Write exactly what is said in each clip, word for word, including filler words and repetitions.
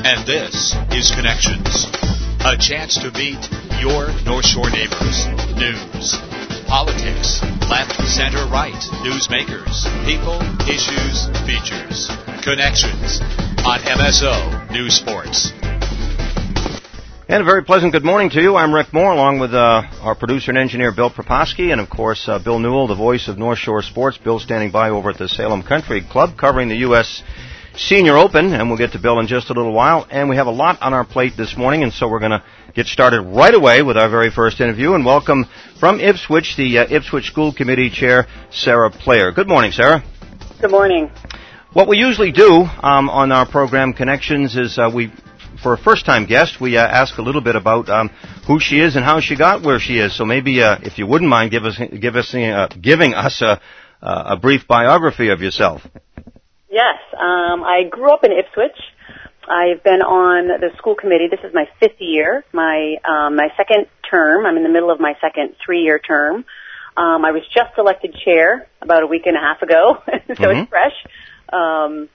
And this is Connections, a chance to meet your North Shore neighbors. News, politics, left, center, right, newsmakers, people, issues, features. Connections on M S O News Sports. And a very pleasant good morning to you. I'm Rick Moore, along with uh, our producer and engineer, Bill Proposky, and, of course, uh, Bill Newell, the voice of North Shore Sports. Bill standing by over at the Salem Country Club, covering the U S Senior Open, and we'll get to Bill in just a little while. And we have a lot on our plate this morning, and so we're going to get started right away with our very first interview, and welcome from Ipswich, the uh, Ipswich School Committee Chair, Sarah Player. Good morning, Sarah. Good morning. What we usually do um, on our program Connections is uh, we... For a first-time guest, we uh, ask a little bit about um, who she is and how she got where she is. So maybe, uh, if you wouldn't mind, give us, give us, uh, giving us a, a brief biography of yourself. Yes, um, I grew up in Ipswich. I've been on the school committee. This is my fifth year, my um, my second term. I'm in the middle of my second three-year term. Um, I was just elected chair about a week and a half ago, so mm-hmm. It's fresh. Um,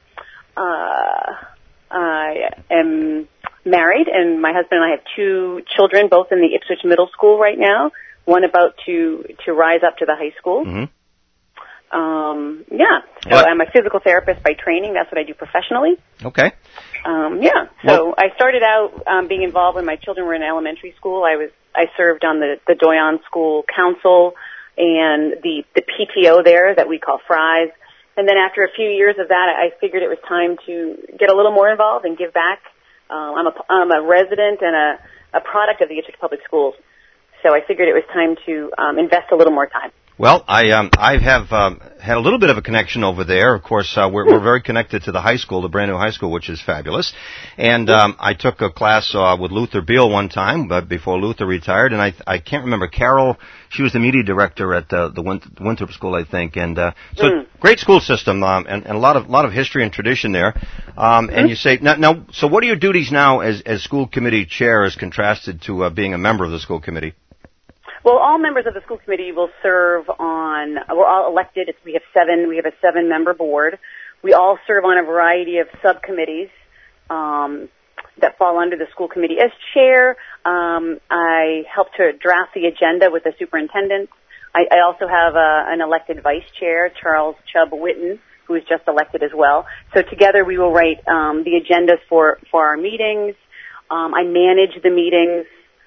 uh, I am married, and my husband and I have two children, both in the Ipswich Middle School right now, one about to, to rise up to the high school. Mm-hmm. Um, yeah, so what? I'm a physical therapist by training. That's what I do professionally. Okay. Um, yeah, so well, I started out um, being involved when my children were in elementary school. I was I served on the, the Doyon School Council and the, the P T O there that we call Fries. And then after a few years of that, I figured it was time to get a little more involved and give back. Um, I'm, a, I'm a resident and a, a product of the Ipswich Public Schools, so I figured it was time to um, invest a little more time. Well, I um, I have um, had a little bit of a connection over there. Of course, uh, we're, we're very connected to the high school, the brand new high school, which is fabulous. And um, I took a class uh, with Luther Beal one time, but before Luther retired, and I I can't remember Carol. She was the media director at uh, the Winthrop School, I think. And uh, so, mm. great school system, um, and, and a lot of lot of history and tradition there. Um, mm-hmm. And you say now, now, so what are your duties now as as school committee chair, as contrasted to uh, being a member of the school committee? Well, all members of the school committee will serve on, we're all elected. It's, we have seven, we have a seven-member board. We all serve on a variety of subcommittees um, that fall under the school committee. As chair, um, I help to draft the agenda with the superintendent. I, I also have a, an elected vice chair, Charles Chubb Witten, who is just elected as well. So together we will write um, the agendas for, for our meetings. Um, I manage the meetings.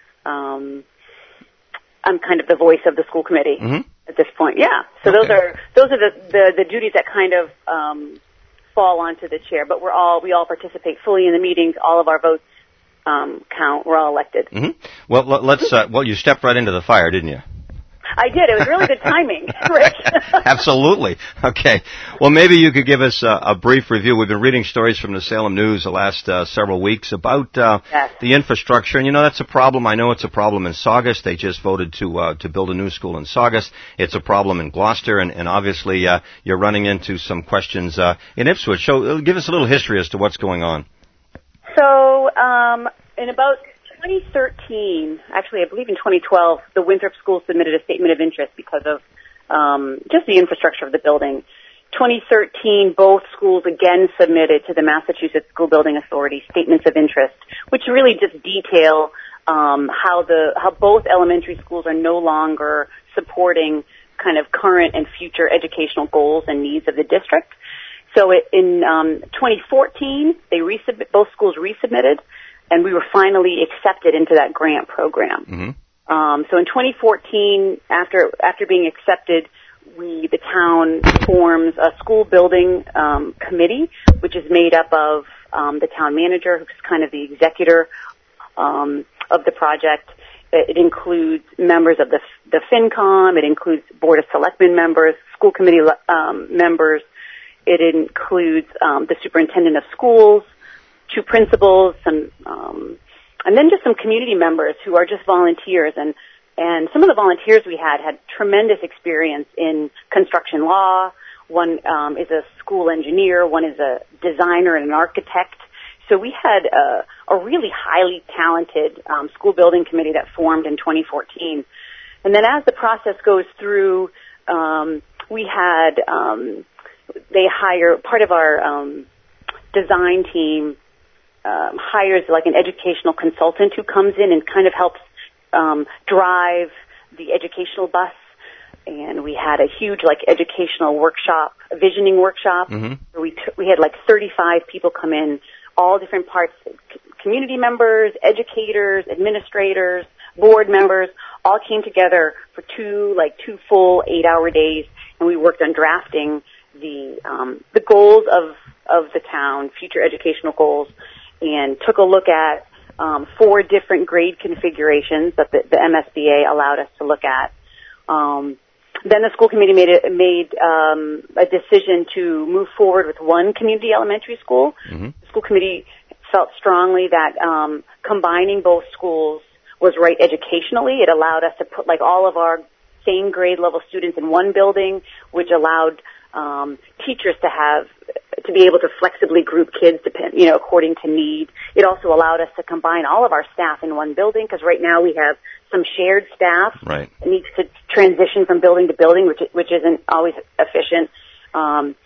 Um, I'm kind of the voice of the school committee mm-hmm. at this point. Yeah. So okay. those are those are the, the, the duties that kind of um, fall onto the chair. But we're all we all participate fully in the meetings. All of our votes um, count. We're all elected. Mm-hmm. Well, let's. Uh, well, you stepped right into the fire, didn't you? I did. It was really good timing, Rick. Absolutely. Okay. Well, maybe you could give us a, a brief review. We've been reading stories from the Salem News the last uh, several weeks about uh, yes. the infrastructure, and you know that's a problem. I know it's a problem in Saugus. They just voted to uh, to build a new school in Saugus. It's a problem in Gloucester, and, and obviously uh, you're running into some questions uh, in Ipswich. So, give us a little history as to what's going on. So, um, in about twenty thirteen, actually I believe in twenty twelve, the Winthrop School submitted a statement of interest because of um, just the infrastructure of the building. twenty thirteen, both schools again submitted to the Massachusetts School Building Authority statements of interest, which really just detail um, how the how both elementary schools are no longer supporting kind of current and future educational goals and needs of the district. So it, in um, twenty fourteen, they resubmit, both schools resubmitted, and we were finally accepted into that grant program. Mm-hmm. Um, so in twenty fourteen, after after being accepted, we the town forms a school building um, committee, which is made up of um, the town manager, who's kind of the executor um, of the project. It, it includes members of the the FinCom. It includes Board of Selectmen members, school committee um, members. It includes um, the superintendent of schools, two principals, and um, and then just some community members who are just volunteers. And and some of the volunteers we had had tremendous experience in construction law. One um, is a school engineer. One is a designer and an architect. So we had a, a really highly talented um, school building committee that formed in twenty fourteen. And then as the process goes through, um, we had um, they hire part of our um, design team um, hires like an educational consultant who comes in and kind of helps um, drive the educational bus. And we had a huge like educational workshop, a visioning workshop. Mm-hmm. Where we t- we had like thirty-five people come in, all different parts, c- community members, educators, administrators, board members, all came together for two like two full eight-hour days, and we worked on drafting the um, the goals of of the town, future educational goals, and took a look at um, four different grade configurations that the, the M S B A allowed us to look at. Um, Then the school committee made a, made um, a decision to move forward with one community elementary school. Mm-hmm. The school committee felt strongly that um, combining both schools was right educationally. It allowed us to put like all of our same grade level students in one building, which allowed um, teachers to have to be able to flexibly group kids, depend, you know, according to need. It also allowed us to combine all of our staff in one building because right now we have some shared staff. Right. It needs to transition from building to building, which which isn't always efficient. Um,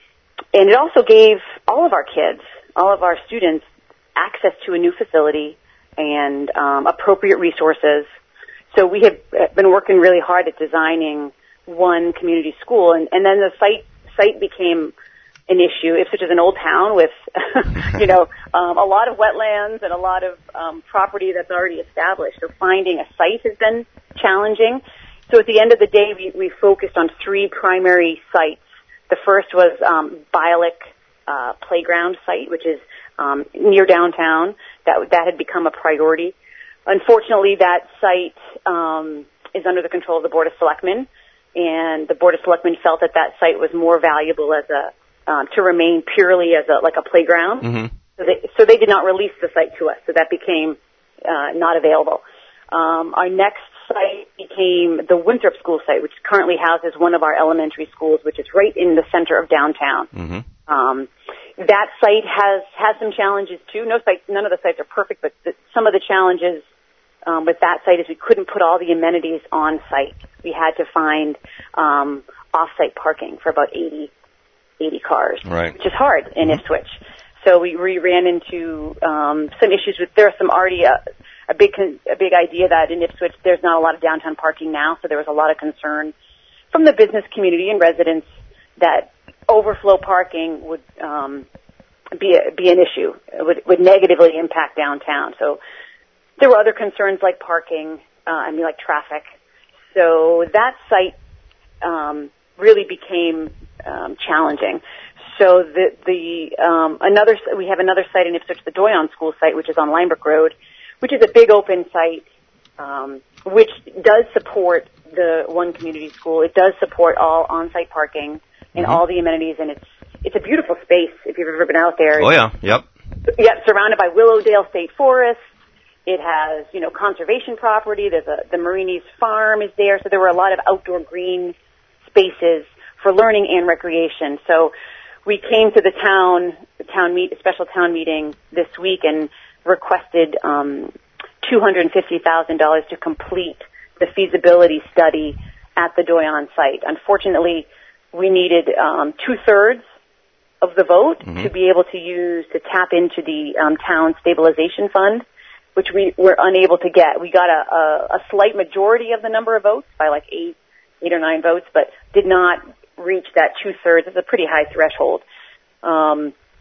and it also gave all of our kids, all of our students, access to a new facility and um, appropriate resources. So we have been working really hard at designing one community school, and, and then the site site became an issue. Ipswich is an old town with, you know, um, a lot of wetlands and a lot of um, property that's already established. So finding a site has been challenging. So at the end of the day, we, we focused on three primary sites. The first was um, Bialik uh, Playground site, which is um, near downtown. That that had become a priority. Unfortunately, that site um, is under the control of the Board of Selectmen, and the Board of Selectmen felt that that site was more valuable as a Um, to remain purely as a like a playground. Mm-hmm. So they so they did not release the site to us. So that became uh, not available. Um, our next site became the Winthrop School site, which currently houses one of our elementary schools, which is right in the center of downtown. Mm-hmm. Um, that site has has some challenges too. No site, none of the sites are perfect, but the, some of the challenges um, with that site is we couldn't put all the amenities on site. We had to find um, off-site parking for about eighty. eighty cars, right. which is hard in Mm-hmm. Ipswich. So we, we ran into um, some issues with. There are some already a, a big a big idea that in Ipswich there's not a lot of downtown parking now. So there was a lot of concern from the business community and residents that overflow parking would um, be a, be an issue. It would would negatively impact downtown. So there were other concerns like parking. Uh, I mean, like traffic. So that site um, really became Um, challenging. So the the um, another we have another site in Ipswich, the Doyon School site, which is on Linebrook Road, which is a big open site, um, which does support the one community school. It does support all on-site parking and mm-hmm. all the amenities, and it's it's a beautiful space if you've ever been out there. Oh yeah, yep. Yep, surrounded by Willowdale State Forest. It has, you know, conservation property. There's a the Marini's farm is there, so there were a lot of outdoor green spaces for learning and recreation. So we came to the town, the town meet, special town meeting this week and requested um, two hundred fifty thousand dollars to complete the feasibility study at the Doyon site. Unfortunately, we needed um, two-thirds of the vote mm-hmm. to be able to use, to tap into the um, town stabilization fund, which we were unable to get. We got a, a, a slight majority of the number of votes by like eight, eight or nine votes, but did not reach that two-thirds. It's a pretty high threshold. Um,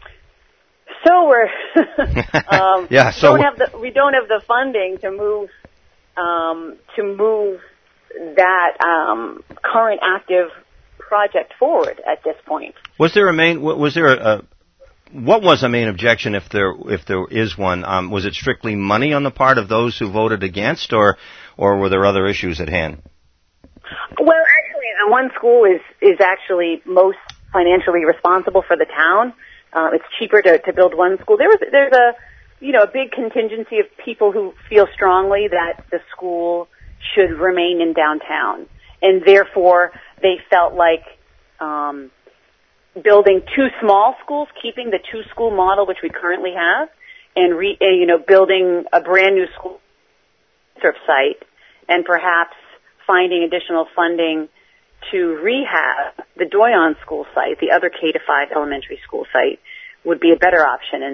so we're um, yeah, so don't have the, we don't have the funding to move um, to move that um, current active project forward at this point. Was there a main? Was there a, a what was a main objection if there if there is one? Um, was it strictly money on the part of those who voted against, or or were there other issues at hand? Well, actually, one school is is actually most financially responsible for the town. Uh, it's cheaper to, to build one school. There was there's a you know a big contingency of people who feel strongly that the school should remain in downtown, and therefore they felt like um, building two small schools, keeping the two school model which we currently have, and re, uh, you know building a brand new school site, and perhaps finding additional funding to rehab the Doyon School site, the other K to five elementary school site, would be a better option. And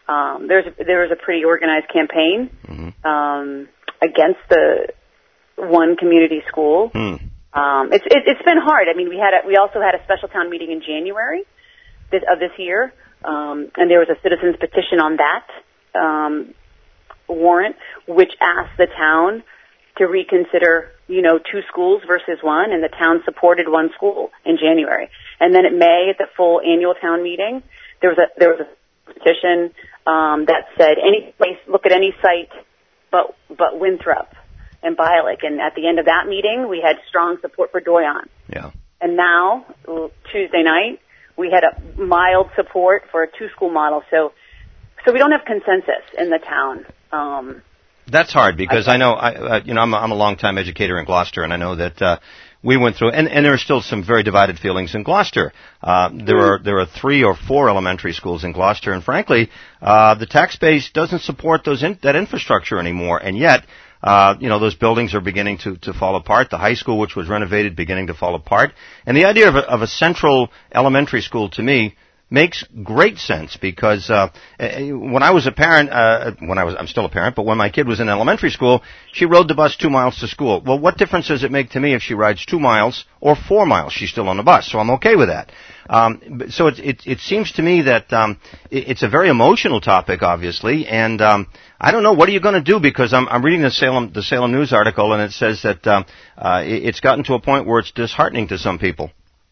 um, there's there was a pretty organized campaign mm-hmm. um, against the one community school. Mm. Um, it's it, it's been hard. I mean, we had a, we also had a special town meeting in January this, of this year, um, and there was a citizens petition on that um, warrant, which asked the town to reconsider, you know, two schools versus one, and the town supported one school in January. And then in May, at the full annual town meeting, there was a there was a petition um, that said any place, look at any site, but but Winthrop and Bialik. And at the end of that meeting, we had strong support for Doyon. Yeah. And now Tuesday night, we had a mild support for a two-school model. So, so we don't have consensus in the town. Um, That's hard because I, I know, I, uh, you know, I'm a, I'm a long-time educator in Gloucester, and I know that uh, we went through, and, and there are still some very divided feelings in Gloucester. Uh, there mm. are there are three or four elementary schools in Gloucester, and frankly, uh, the tax base doesn't support those in, that infrastructure anymore, and yet. Uh, you know, those buildings are beginning to, to fall apart. The high school, which was renovated, beginning to fall apart. And the idea of a, of a central elementary school, to me, makes great sense because uh, when I was a parent, uh, when I was, I'm still a parent, but when my kid was in elementary school, she rode the bus two miles to school. Well, what difference does it make to me if she rides two miles or four miles? She's still on the bus, so I'm okay with that. Um, so it, it, it seems to me that um, it, it's a very emotional topic, obviously, and um, I don't know, what are you going to do? Because I'm, I'm reading the Salem, the Salem News article, and it says that um, uh, it, it's gotten to a point where it's disheartening to some people.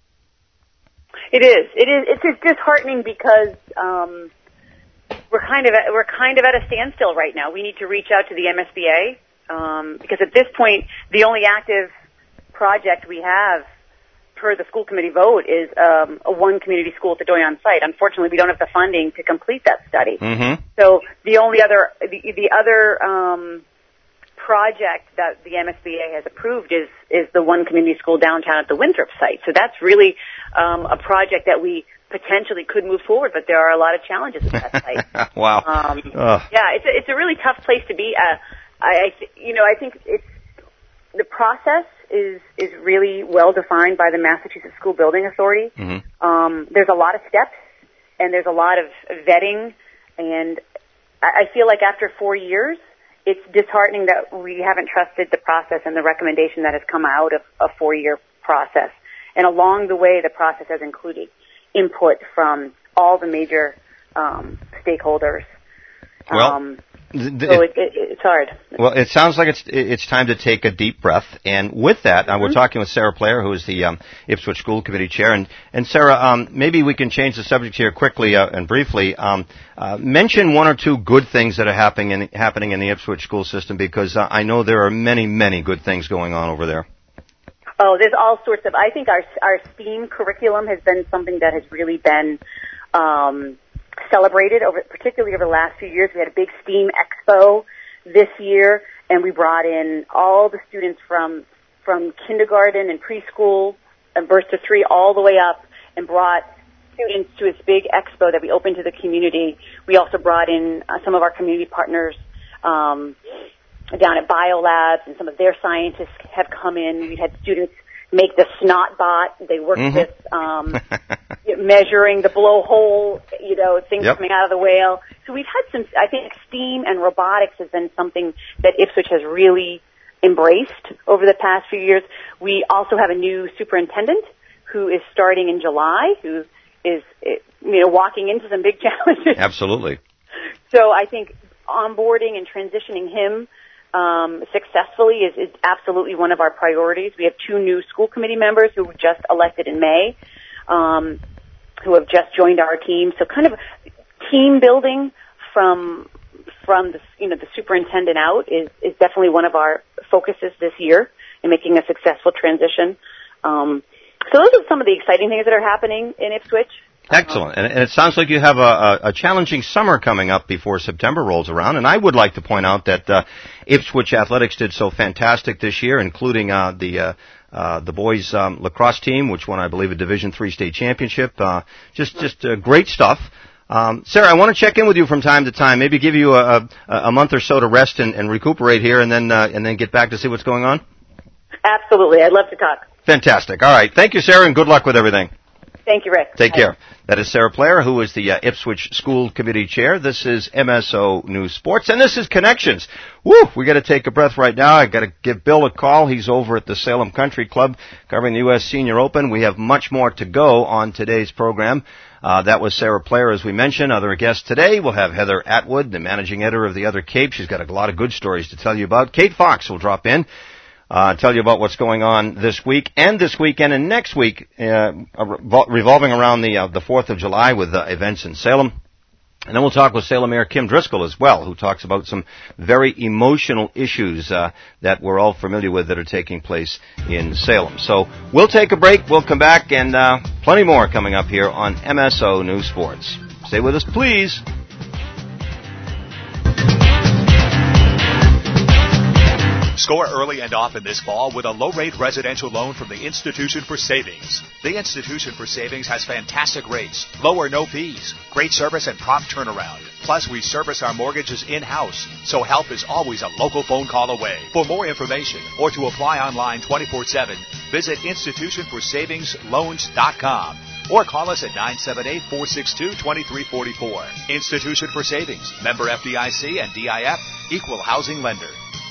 It is. It is. It's just disheartening because um, we're kind of at, we're kind of at a standstill right now. We need to reach out to the M S B A um, because at this point, the only active project we have per the school committee vote is um, a one community school at the Doyon site. Unfortunately, we don't have the funding to complete that study. Mm-hmm. So the only other the, the other um, project that the M S B A has approved is is the one community school downtown at the Winthrop site. So that's really um, a project that we potentially could move forward, but there are a lot of challenges with that site. Wow. Um, yeah, it's a, it's a really tough place to be. Uh, I, I th- you know I think it's the process is is really well defined by the Massachusetts School Building Authority. Mm-hmm. Um, there's a lot of steps and there's a lot of vetting, and I, I feel like after four years. It's disheartening that we haven't trusted the process and the recommendation that has come out of a four-year process. And along the way, the process has included input from all the major um, stakeholders. Well, um, th- so it, it, it's hard. Well, it sounds like it's it's time to take a deep breath. And with that, mm-hmm. uh, we're talking with Sarah Player, who is the um, Ipswich School Committee Chair. And, and Sarah, um, maybe we can change the subject here quickly uh, and briefly. Um, uh, mention one or two good things that are happening in, happening in the Ipswich school system, because uh, I know there are many, many good things going on over there. Oh, there's all sorts of. I think our our STEAM curriculum has been something that has really been um, celebrated over, particularly over the last few years. We had a big STEAM Expo this year, and we brought in all the students from from kindergarten and preschool and birth to three all the way up, and brought students to this big expo that we opened to the community. We also brought in uh, some of our community partners um, down at BioLabs, and some of their scientists have come in. We had students make the snot bot. They worked mm-hmm. with um, measuring the blowhole, you know, things yep. coming out of the whale. So we've had some, I think STEAM and robotics has been something that Ipswich has really embraced over the past few years. We also have a new superintendent who is starting in July, who is, you know, walking into some big challenges. Absolutely. So I think onboarding and transitioning him Um, successfully is, is absolutely one of our priorities. We have two new school committee members who were just elected in May, um, who have just joined our team. So kind of team building from from the you know the superintendent out is, is definitely one of our focuses this year in making a successful transition. Um, so those are some of the exciting things that are happening in Ipswich. Excellent. And, and it sounds like you have a, a, a challenging summer coming up before September rolls around. And I would like to point out that uh, Ipswich Athletics did so fantastic this year, including uh, the uh, uh, the boys um, lacrosse team, which won, I believe, a Division three state championship. Uh, just just uh, great stuff. Um, Sarah, I want to check in with you from time to time. Maybe give you a, a, a month or so to rest and, and recuperate here, and then uh, and then get back to see what's going on. Absolutely, I'd love to talk. Fantastic. All right, thank you, Sarah, and good luck with everything. Thank you, Rick. Take Bye. care. That is Sarah Player, who is the uh, Ipswich School Committee Chair. This is M S O News Sports, and this is Connections. Woo! We got to take a breath right now. I got to give Bill a call. He's over at the Salem Country Club covering the U S Senior Open. We have much more to go on today's program. Uh, that was Sarah Player, as we mentioned. Other guests today, we'll have Heather Atwood, the managing editor of The Other Cape. She's got a lot of good stories to tell you about. Kate Fox will drop in, uh, tell you about what's going on this week and this weekend and next week, uh, revolving around the uh, the fourth of July with uh, events in Salem. And then we'll talk with Salem Mayor Kim Driscoll as well, who talks about some very emotional issues uh, that we're all familiar with that are taking place in Salem. So we'll take a break. We'll come back, and uh, plenty more coming up here on M S O News Sports. Stay with us, please. Score early and often this fall with a low-rate residential loan from the Institution for Savings. The Institution for Savings has fantastic rates, low or no fees, great service, and prompt turnaround. Plus, we service our mortgages in-house, so help is always a local phone call away. For more information or to apply online twenty-four seven, visit institution for savings loans dot com or call us at nine seven eight, four six two, two three four four. Institution for Savings, member F D I C and D I F, equal housing lender.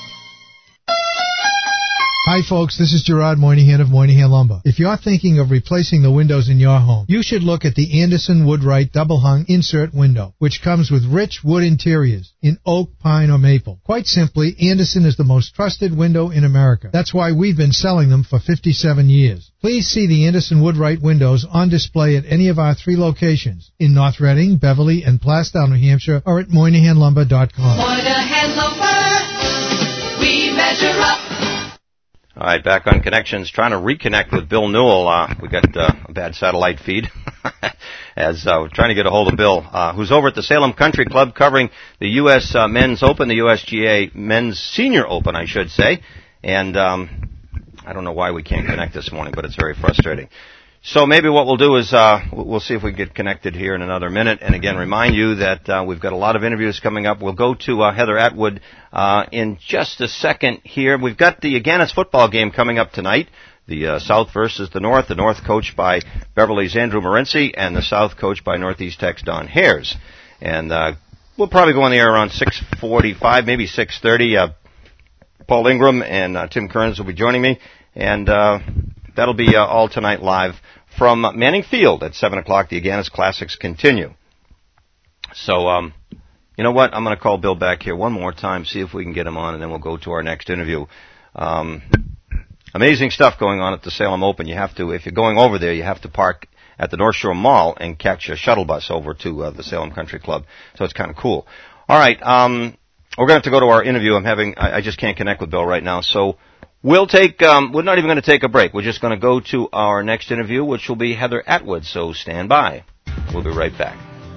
Hi folks, this is Gerard Moynihan of Moynihan Lumber. If you're thinking of replacing the windows in your home, you should look at the Anderson Woodwright Double Hung Insert Window, which comes with rich wood interiors in oak, pine, or maple. Quite simply, Anderson is the most trusted window in America. That's why we've been selling them for fifty-seven years. Please see the Anderson Woodwright windows on display at any of our three locations in North Reading, Beverly, and Plastown, New Hampshire, or at Moynihan Lumber dot com. Moynihan Lumber, we measure up. All right, back on Connections, trying to reconnect with Bill Newell. Uh, we got uh, a bad satellite feed as uh, we're trying to get a hold of Bill, uh, who's over at the Salem Country Club covering the U S uh, Men's Open, the U S G A Men's Senior Open, I should say. And um, I don't know why we can't connect this morning, but it's very frustrating. So maybe what we'll do is uh, we'll see if we can get connected here in another minute. And again, remind you that uh, we've got a lot of interviews coming up. We'll go to uh, Heather Atwood uh, in just a second here. We've got the Agganis football game coming up tonight. The uh, South versus the North. The North coached by Beverly's Andrew Morency and the South coached by Northeast Tech's Don Hares. And uh, we'll probably go on the air around six forty-five, maybe six thirty. Uh, Paul Ingram and uh, Tim Kearns will be joining me. And uh, that'll be uh, all tonight live from Manning Field at seven o'clock. The Agganis Classics continue. So, um, you know what? I'm going to call Bill back here one more time, see if we can get him on, and then we'll go to our next interview. Um, amazing stuff going on at the Salem Open. You have to, if you're going over there, you have to park at the North Shore Mall and catch a shuttle bus over to uh, the Salem Country Club. So it's kind of cool. All right, um, we're going to have to go to our interview. I'm having, I, I just can't connect with Bill right now, so We'll take, um, we're not even going to take a break. We're just going to go to our next interview, which will be Heather Atwood, so stand by. We'll be right back.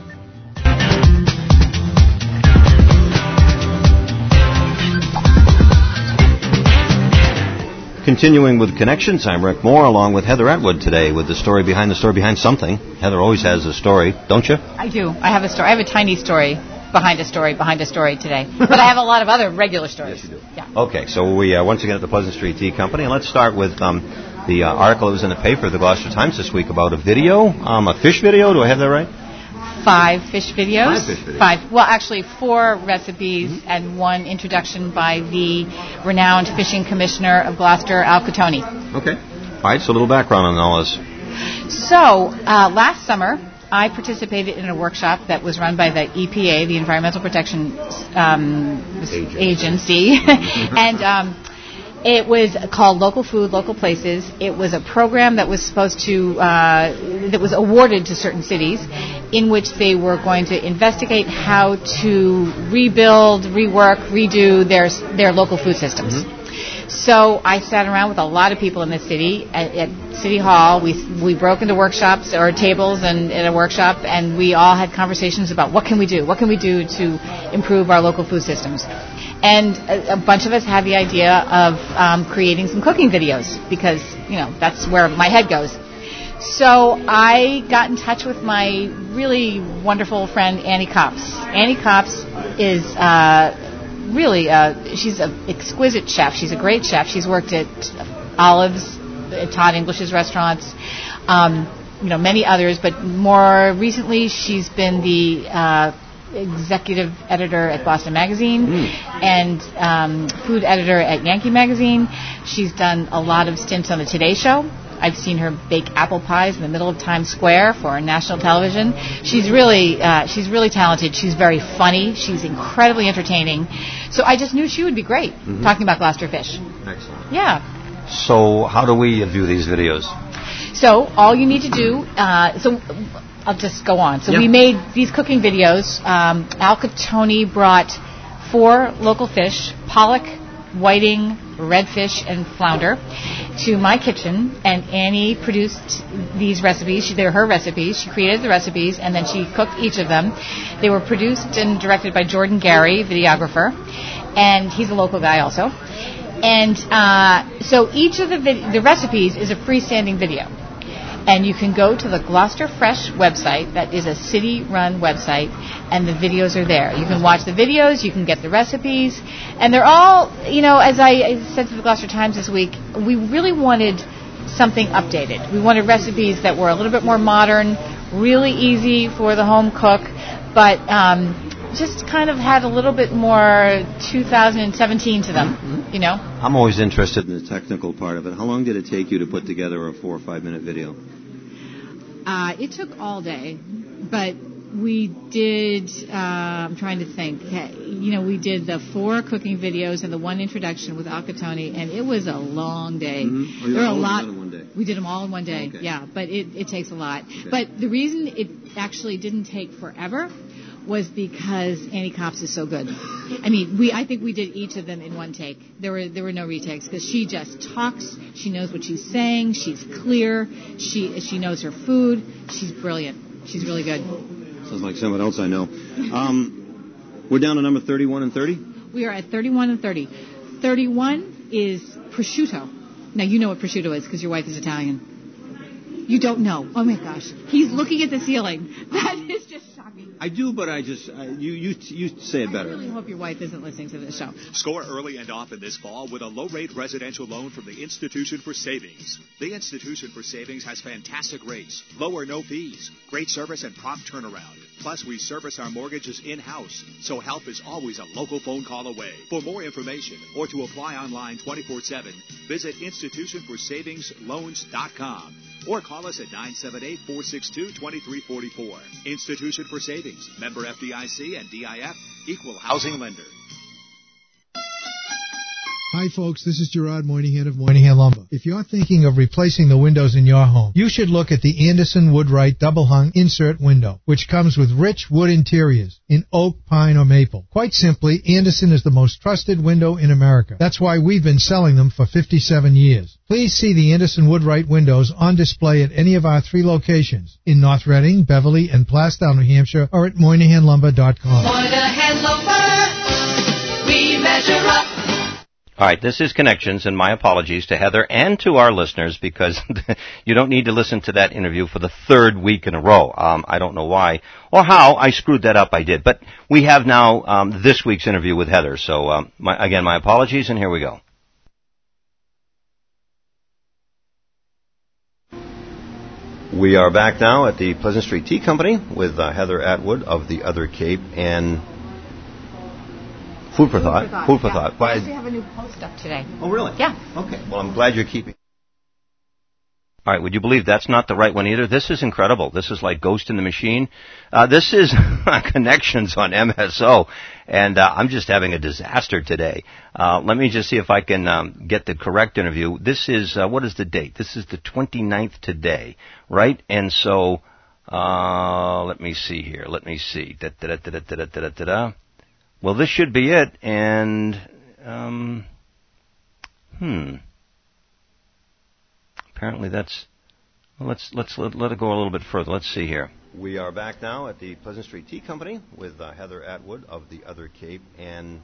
Continuing with Connections, I'm Rick Moore, along with Heather Atwood today with the story behind the story behind something. Heather always has a story, don't you? I do. I have a story. I have a tiny story. Behind a story, behind a story today. But I have a lot of other regular stories. Yes, you do. Yeah. Okay, so we uh, once again at the Pleasant Street Tea Company, and let's start with um, the uh, article that was in the paper, the Gloucester Times this week, about a video, um, a fish video. Do I have that right? Five fish videos. Five fish videos. Five. Well, actually, four recipes mm-hmm. and one introduction by the renowned fishing commissioner of Gloucester, Al Catoni. Okay. All right. So a little background on all this. So uh, last summer, I participated in a workshop that was run by the E P A, the Environmental Protection um, Agency, and um, it was called Local Food, Local Places. It was a program that was supposed to, uh, that was awarded to certain cities, in which they were going to investigate how to rebuild, rework, redo their their local food systems. Mm-hmm. So I sat around with a lot of people in the city at, at City Hall. We we broke into workshops or tables and in a workshop, and we all had conversations about what can we do, what can we do to improve our local food systems. And a, a bunch of us had the idea of um, creating some cooking videos because you know that's where my head goes. So I got in touch with my really wonderful friend Annie Kops. Annie Kops is. Uh, Really, uh, she's an exquisite chef. She's a great chef. She's worked at Olive's, at Todd English's restaurants. Um, you know, many others, but more recently she's been the uh, executive editor at Boston Magazine mm. and um, food editor at Yankee Magazine. She's done a lot of stints on the Today Show. I've seen her bake apple pies in the middle of Times Square for national television. She's really, uh, she's really talented. She's very funny. She's incredibly entertaining. So I just knew she would be great mm-hmm. talking about Gloucester fish. Excellent. Yeah. So how do we view these videos? So all you need to do, uh, so I'll just go on. So yep. we made these cooking videos. Um, Al Catoni brought four local fish, pollock, whiting, redfish, and flounder, to my kitchen, and Annie produced these recipes. She, they're her recipes. She created the recipes, and then she cooked each of them. They were produced and directed by Jordan Gary, videographer, and he's a local guy also. And uh, so each of the vid- the recipes is a freestanding video. And you can go to the Gloucester Fresh website. That is a city-run website, and the videos are there. You can watch the videos, you can get the recipes, and they're all, you know, as I said to the Gloucester Times this week, we really wanted something updated. We wanted recipes that were a little bit more modern, really easy for the home cook, but um, just kind of had a little bit more two thousand seventeen to them, mm-hmm. you know. I'm always interested in the technical part of it. How long did it take you to put together a four or five minute video? Uh, it took all day, but we did, uh, I'm trying to think, you know, we did the four cooking videos and the one introduction with Al Catoni, and it was a long day. Mm-hmm. Oh, there were a all lot. In one day. We did them all in one day, okay. yeah, but it, it takes a lot. Okay. But the reason it actually didn't take forever was because Annie Kops is so good. I mean, we I think we did each of them in one take. There were there were no retakes because she just talks. She knows what she's saying. She's clear. She she knows her food. She's brilliant. She's really good. Sounds like someone else I know. Um, we're down to number thirty-one and thirty? We are at thirty-one and thirty. thirty-one is prosciutto. Now, you know what prosciutto is because your wife is Italian. You don't know. Oh, my gosh. He's looking at the ceiling. That is just shocking. I do, but I just, I, you, you you say it better. I really hope your wife isn't listening to this show. Score early and often this fall with a low-rate residential loan from the Institution for Savings. The Institution for Savings has fantastic rates, low or no fees, great service, and prompt turnaround. Plus, we service our mortgages in-house, so help is always a local phone call away. For more information or to apply online twenty-four seven, visit institution for savings loans dot com or call us at nine seven eight, four six two, two three four four. Institution for Savings, member F D I C and D I F, equal housing lender. Hi folks, this is Gerard Moynihan of Moynihan Lumber. If you're thinking of replacing the windows in your home, you should look at the Anderson Woodwright Double Hung Insert Window, which comes with rich wood interiors in oak, pine, or maple. Quite simply, Anderson is the most trusted window in America. That's why we've been selling them for fifty-seven years. Please see the Anderson Woodwright windows on display at any of our three locations in North Reading, Beverly, and Plastown, New Hampshire, or at Moynihan Lumber dot com. Moynihan Lumber, we measure up. All right, this is Connections, and my apologies to Heather and to our listeners because you don't need to listen to that interview for the third week in a row. Um, I don't know why or how I screwed that up. I did, but we have now um, this week's interview with Heather. So um, my, again, my apologies, and here we go. We are back now at the Pleasant Street Tea Company with uh, Heather Atwood of the Other Cape and Food for Thought. Food for Thought. Food for yeah. Thought. We actually have a new post up today. Oh, really? Yeah. Okay. Well, I'm glad you're keeping. All right. Would you believe that's not the right one either? This is incredible. This is like Ghost in the Machine. Uh, this is Connections on M S O, and uh, I'm just having a disaster today. Uh, let me just see if I can um, get the correct interview. This is, uh, what is the date? This is the twenty-ninth today, right? And so, uh, let me see here. Let me see. Da, da, da, da, da, da, da, da, da. Well, this should be it, and, um, hmm. Apparently that's, well, let's, let's let, let it go a little bit further. Let's see here. We are back now at the Pleasant Street Tea Company with uh, Heather Atwood of the Other Cape and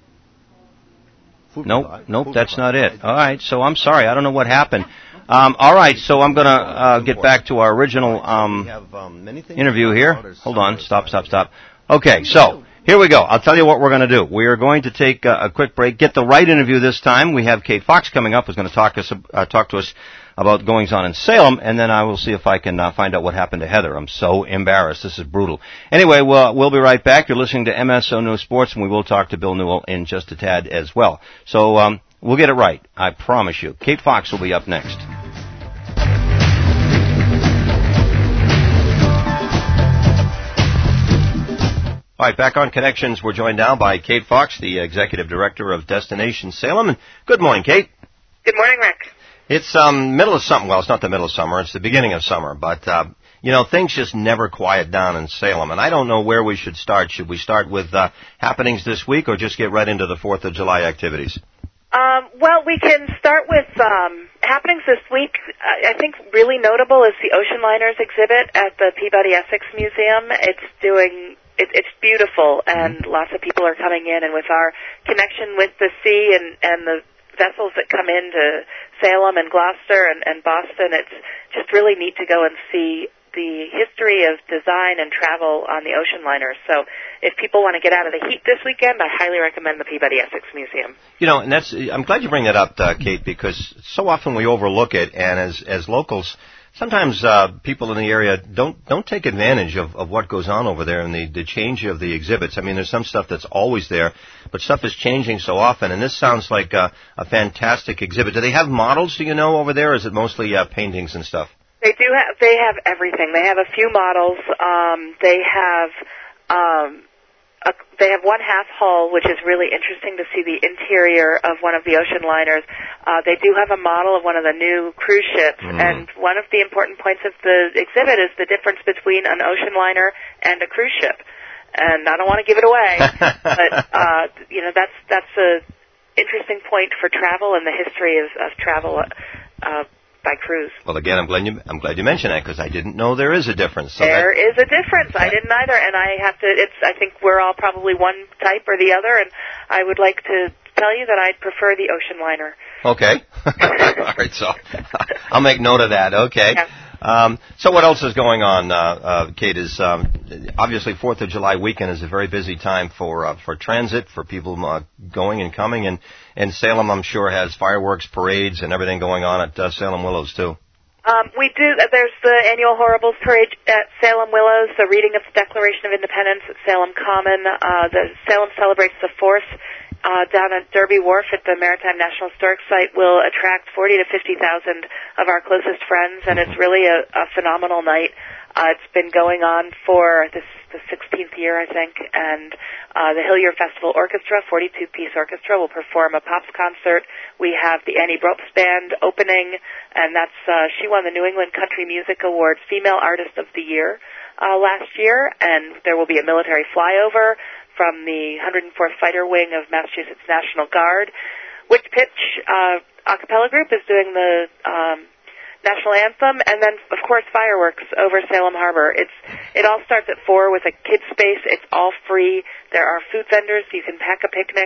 Food Nope, thought. nope, Food that's not it. All right, so I'm sorry. I don't know what happened. Um, all right, so I'm going to uh, get back to our original um, interview here. Hold on. Stop, stop, stop. Okay, so Here we go. I'll tell you what we're going to do. We are going to take uh, a quick break, get the right interview this time. We have Kate Fox coming up, who's going to talk, us, uh, talk to us about goings-on in Salem, and then I will see if I can uh, find out what happened to Heather. I'm so embarrassed. This is brutal. Anyway, we'll, we'll be right back. You're listening to M S O News Sports, and we will talk to Bill Newell in just a tad as well. So um, we'll get it right. I promise you. Kate Fox will be up next. All right, back on Connections, we're joined now by Kate Fox, the Executive Director of Destination Salem. And good morning, Kate. Good morning, Rick. It's um middle of summer. Well, it's not the middle of summer. It's the beginning of summer. But, uh, you know, things just never quiet down in Salem. And I don't know where we should start. Should we start with uh, happenings this week or just get right into the fourth of July activities? Um, well, we can start with um, happenings this week. I think really notable is the Ocean Liners exhibit at the Peabody Essex Museum. It's doing... It, it's beautiful, and lots of people are coming in, and with our connection with the sea and, and the vessels that come into Salem and Gloucester and, and Boston, it's just really neat to go and see the history of design and travel on the ocean liners. So if people want to get out of the heat this weekend, I highly recommend the Peabody Essex Museum. You know, and that's, I'm glad you bring that up, uh, Kate, because so often we overlook it, and as, as locals, sometimes uh, people in the area don't don't take advantage of, of what goes on over there and the, the change of the exhibits. I mean, there's some stuff that's always there, but stuff is changing so often, and this sounds like a, a fantastic exhibit. Do they have models, do you know, over there, or is it mostly uh, paintings and stuff? They do have, they have everything. They have a few models. Um, they have... Um, Uh, they have one half hull, which is really interesting to see the interior of one of the ocean liners. Uh, they do have a model of one of the new cruise ships, mm. and one of the important points of the exhibit is the difference between an ocean liner and a cruise ship. And I don't want to give it away, but uh, you know that's that's a interesting point for travel and the history of, of travel. Uh, by cruise. Well, again, I'm glad you I'm glad you mentioned that because I didn't know there is a difference. So there that, is a difference. I didn't either, and I have to. It's. I think we're all probably one type or the other, and I would like to tell you that I'd prefer the ocean liner. Okay. All right. So I'll make note of that. Okay. Yeah. Um, so what else is going on, uh, uh, Kate? Is um, obviously Fourth of July weekend is a very busy time for uh, for transit, for people uh, going and coming, and, and Salem, I'm sure, has fireworks, parades, and everything going on at uh, Salem Willows too. Um, we do. There's the annual Horribles Parade at Salem Willows, the reading of the Declaration of Independence at Salem Common. Uh, the Salem celebrates the fourth. Uh, down at Derby Wharf at the Maritime National Historic Site will attract forty to fifty thousand of our closest friends, and it's really a, a phenomenal night. Uh, it's been going on for this the sixteenth year, I think, and uh, the Hillier Festival Orchestra, forty-two piece orchestra, will perform a Pops concert. We have the Annie Bropes Band opening, and that's uh, she won the New England Country Music Awards Female Artist of the Year uh, last year, and there will be a military flyover from the one hundred fourth Fighter Wing of Massachusetts National Guard. Wick Pitch uh, a cappella group is doing the um, national anthem, and then, of course, fireworks over Salem Harbor. It's It all starts at four with a kids' space. It's all free. There are food vendors. You can pack a picnic,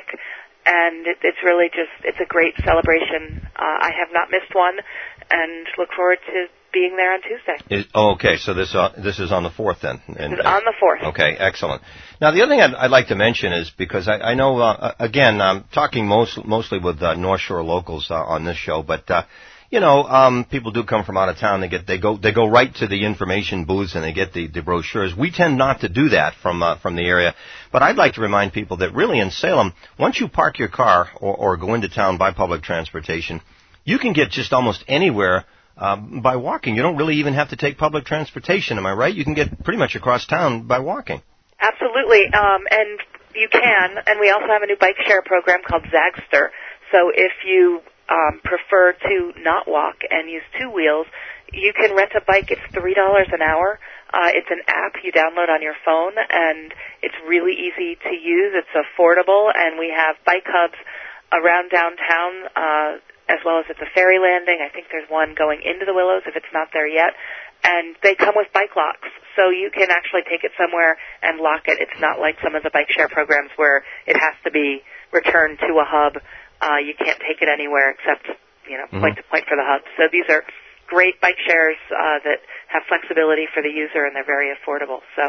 and it, it's really just, it's a great celebration. Uh, I have not missed one, and look forward to being there on Tuesday. Is, oh, okay, so this uh, this is on the fourth then? And, this is on the fourth. Okay, excellent. Now, the other thing I'd, I'd like to mention is, because I, I know, uh, again, I'm talking most, mostly with uh, North Shore locals uh, on this show, but, uh, you know, um, people do come from out of town. They get, they go, they go right to the information booths and they get the, the brochures. We tend not to do that from, uh, from the area. But I'd like to remind people that really in Salem, once you park your car or, or go into town by public transportation, you can get just almost anywhere Um, by walking. You don't really even have to take public transportation, am I right? You can get pretty much across town by walking. Absolutely, um, and you can, and we also have a new bike share program called Zagster. So if you um, prefer to not walk and use two wheels, you can rent a bike. It's three dollars an hour. Uh, it's an app you download on your phone, and it's really easy to use. It's affordable, and we have bike hubs around downtown, uh, as well as at the ferry landing. I think there's one going into the Willows if it's not there yet. And they come with bike locks, so you can actually take it somewhere and lock it. It's not like some of the bike share programs where it has to be returned to a hub. Uh, you can't take it anywhere except, you know, mm-hmm. point to point for the hub. So these are great bike shares uh, that have flexibility for the user, and they're very affordable. So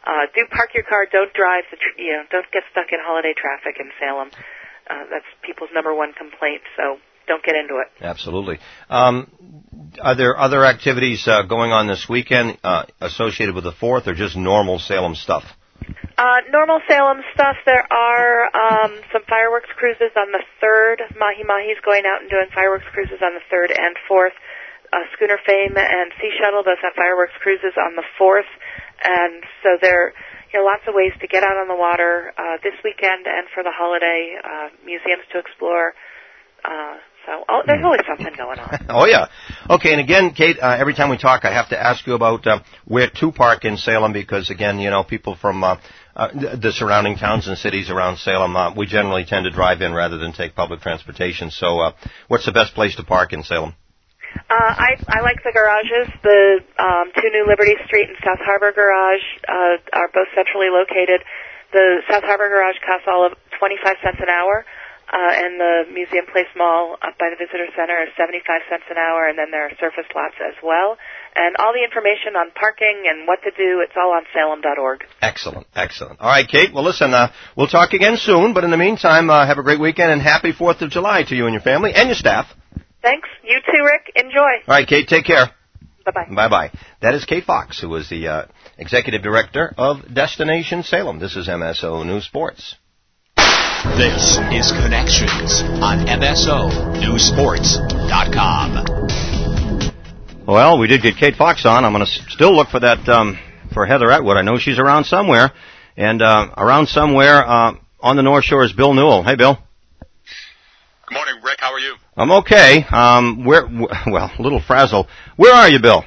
uh, do park your car. Don't drive. The tr- you know, don't get stuck in holiday traffic in Salem. Uh, that's people's number one complaint. So don't get into it. Absolutely. Um, are there other activities uh, going on this weekend uh, associated with the fourth, or just normal Salem stuff? Uh, normal Salem stuff. There are um, some fireworks cruises on the third. Mahi Mahi's going out and doing fireworks cruises on the third and fourth. Uh, Schooner Fame and Sea Shuttle does have fireworks cruises on the fourth, and so there, you know, lots of ways to get out on the water uh, this weekend and for the holiday. Uh, museums to explore. Uh, so oh, there's always something going on. Oh yeah. Okay, and again, Kate, uh, every time we talk, I have to ask you about uh, where to park in Salem, because again, you know, people from uh, uh, the surrounding towns and cities around Salem, uh, we generally tend to drive in rather than take public transportation. So, uh, what's the best place to park in Salem? Uh, I, I like the garages. The um, two New Liberty Street and South Harbor Garage uh, are both centrally located. The South Harbor Garage costs all of twenty-five cents an hour, uh, and the Museum Place Mall up by the Visitor Center is seventy-five cents an hour, and then there are surface lots as well. And all the information on parking and what to do, it's all on salem dot org. Excellent, excellent. All right, Kate, well, listen, uh, we'll talk again soon, but in the meantime, uh, have a great weekend and happy fourth of July to you and your family and your staff. Thanks. You too, Rick. Enjoy. All right, Kate, take care. Bye-bye. Bye-bye. That is Kate Fox, who is the uh, Executive Director of Destination Salem. This is M S O News Sports. This is Connections on M S O News Sports dot com. Well, we did get Kate Fox on. I'm going to s- still look for that, um, for Heather Atwood. I know she's around somewhere. And uh, around somewhere uh, on the North Shore is Bill Newell. Hey, Bill. Good morning, Rick. How are you? I'm okay. Um, where? Well, a little frazzled. Where are you, Bill?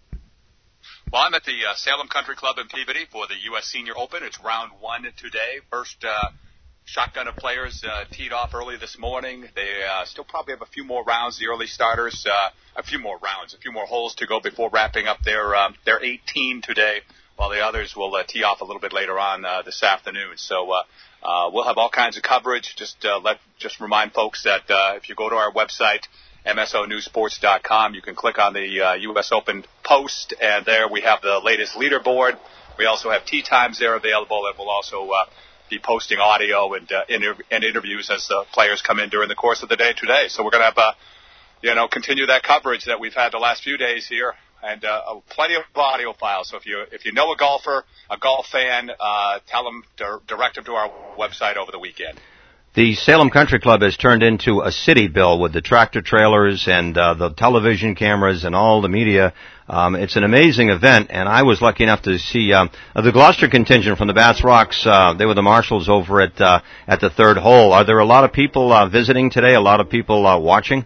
Well, I'm at the uh, Salem Country Club in Peabody for the U S Senior Open. It's round one today. First uh, shotgun of players uh, teed off early this morning. They uh, still probably have a few more rounds, the early starters, uh, a few more rounds, a few more holes to go before wrapping up their um, their eighteen today, while the others will uh, tee off a little bit later on uh, this afternoon. So uh, uh, we'll have all kinds of coverage. Just uh, let just remind folks that uh, if you go to our website, M S O News Sports dot com, you can click on the uh, U S Open post, and there we have the latest leaderboard. We also have tee times there available, and we'll also uh, be posting audio and, uh, inter- and interviews as the players come in during the course of the day today. So we're going to have, uh, you know, continue that coverage that we've had the last few days here, and uh, plenty of audio files. So if you if you know a golfer, a golf fan, uh, tell them, to direct them to our website over the weekend. The Salem Country Club has turned into a city, Bill, with the tractor trailers and uh, the television cameras and all the media. Um, it's an amazing event, and I was lucky enough to see um, the Gloucester contingent from the Bats Rocks. Uh, they were the marshals over at uh, at the third hole. Are there a lot of people uh, visiting today? A lot of people uh, watching?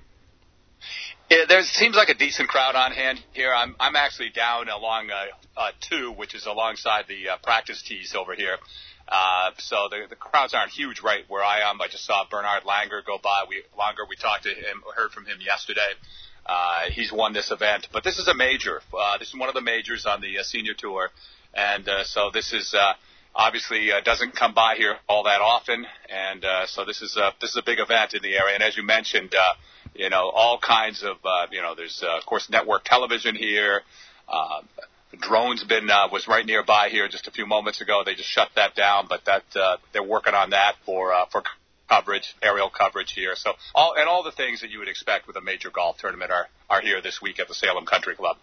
Yeah, there seems like a decent crowd on hand here. I'm I'm actually down along uh, uh, two, which is alongside the uh, practice tees over here. Uh, so the, the crowds aren't huge right where I am. I just saw Bernard Langer go by. We Langer, we talked to him, heard from him yesterday. Uh, he's won this event, but this is a major. Uh, this is one of the majors on the uh, senior tour, and uh, so this is uh, obviously uh, doesn't come by here all that often, and uh, so this is a this is a big event in the area. And as you mentioned, uh, you know, all kinds of uh, you know, there's uh, of course network television here. Uh, Drones been uh, was right nearby here just a few moments ago. They just shut that down, but that uh, they're working on that for uh, for coverage, aerial coverage here. So all and all the things that you would expect with a major golf tournament are are here this week at the Salem Country Club.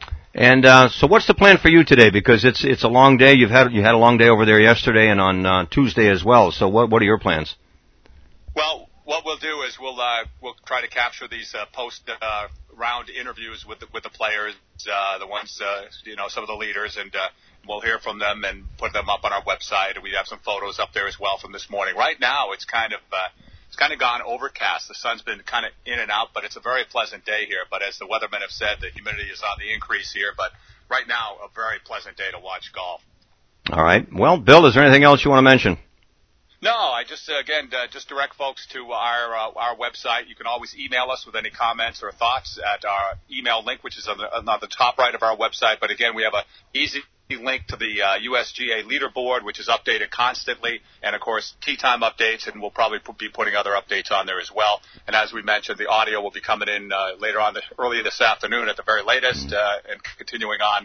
And uh, so, what's the plan for you today? Because it's it's a long day. You've had you had a long day over there yesterday and on uh, Tuesday as well. So what what are your plans? Well, what we'll do is we'll uh, we'll try to capture these uh, post uh, round interviews with the, with the players, uh, the ones uh, you know, some of the leaders, and uh, we'll hear from them and put them up on our website. And we have some photos up there as well from this morning. Right now, it's kind of uh, it's kind of gone overcast. The sun's been kind of in and out, but it's a very pleasant day here. But as the weathermen have said, the humidity is on the increase here. But right now, a very pleasant day to watch golf. All right. Well, Bill, is there anything else you want to mention? No, I just, uh, again, uh, just direct folks to our uh, our website. You can always email us with any comments or thoughts at our email link, which is on the, on the top right of our website. But again, we have a easy link to the uh, U S G A leaderboard, which is updated constantly, and of course, tee time updates, and we'll probably be putting other updates on there as well. And as we mentioned, the audio will be coming in uh, later on, the, early this afternoon at the very latest, uh, and continuing on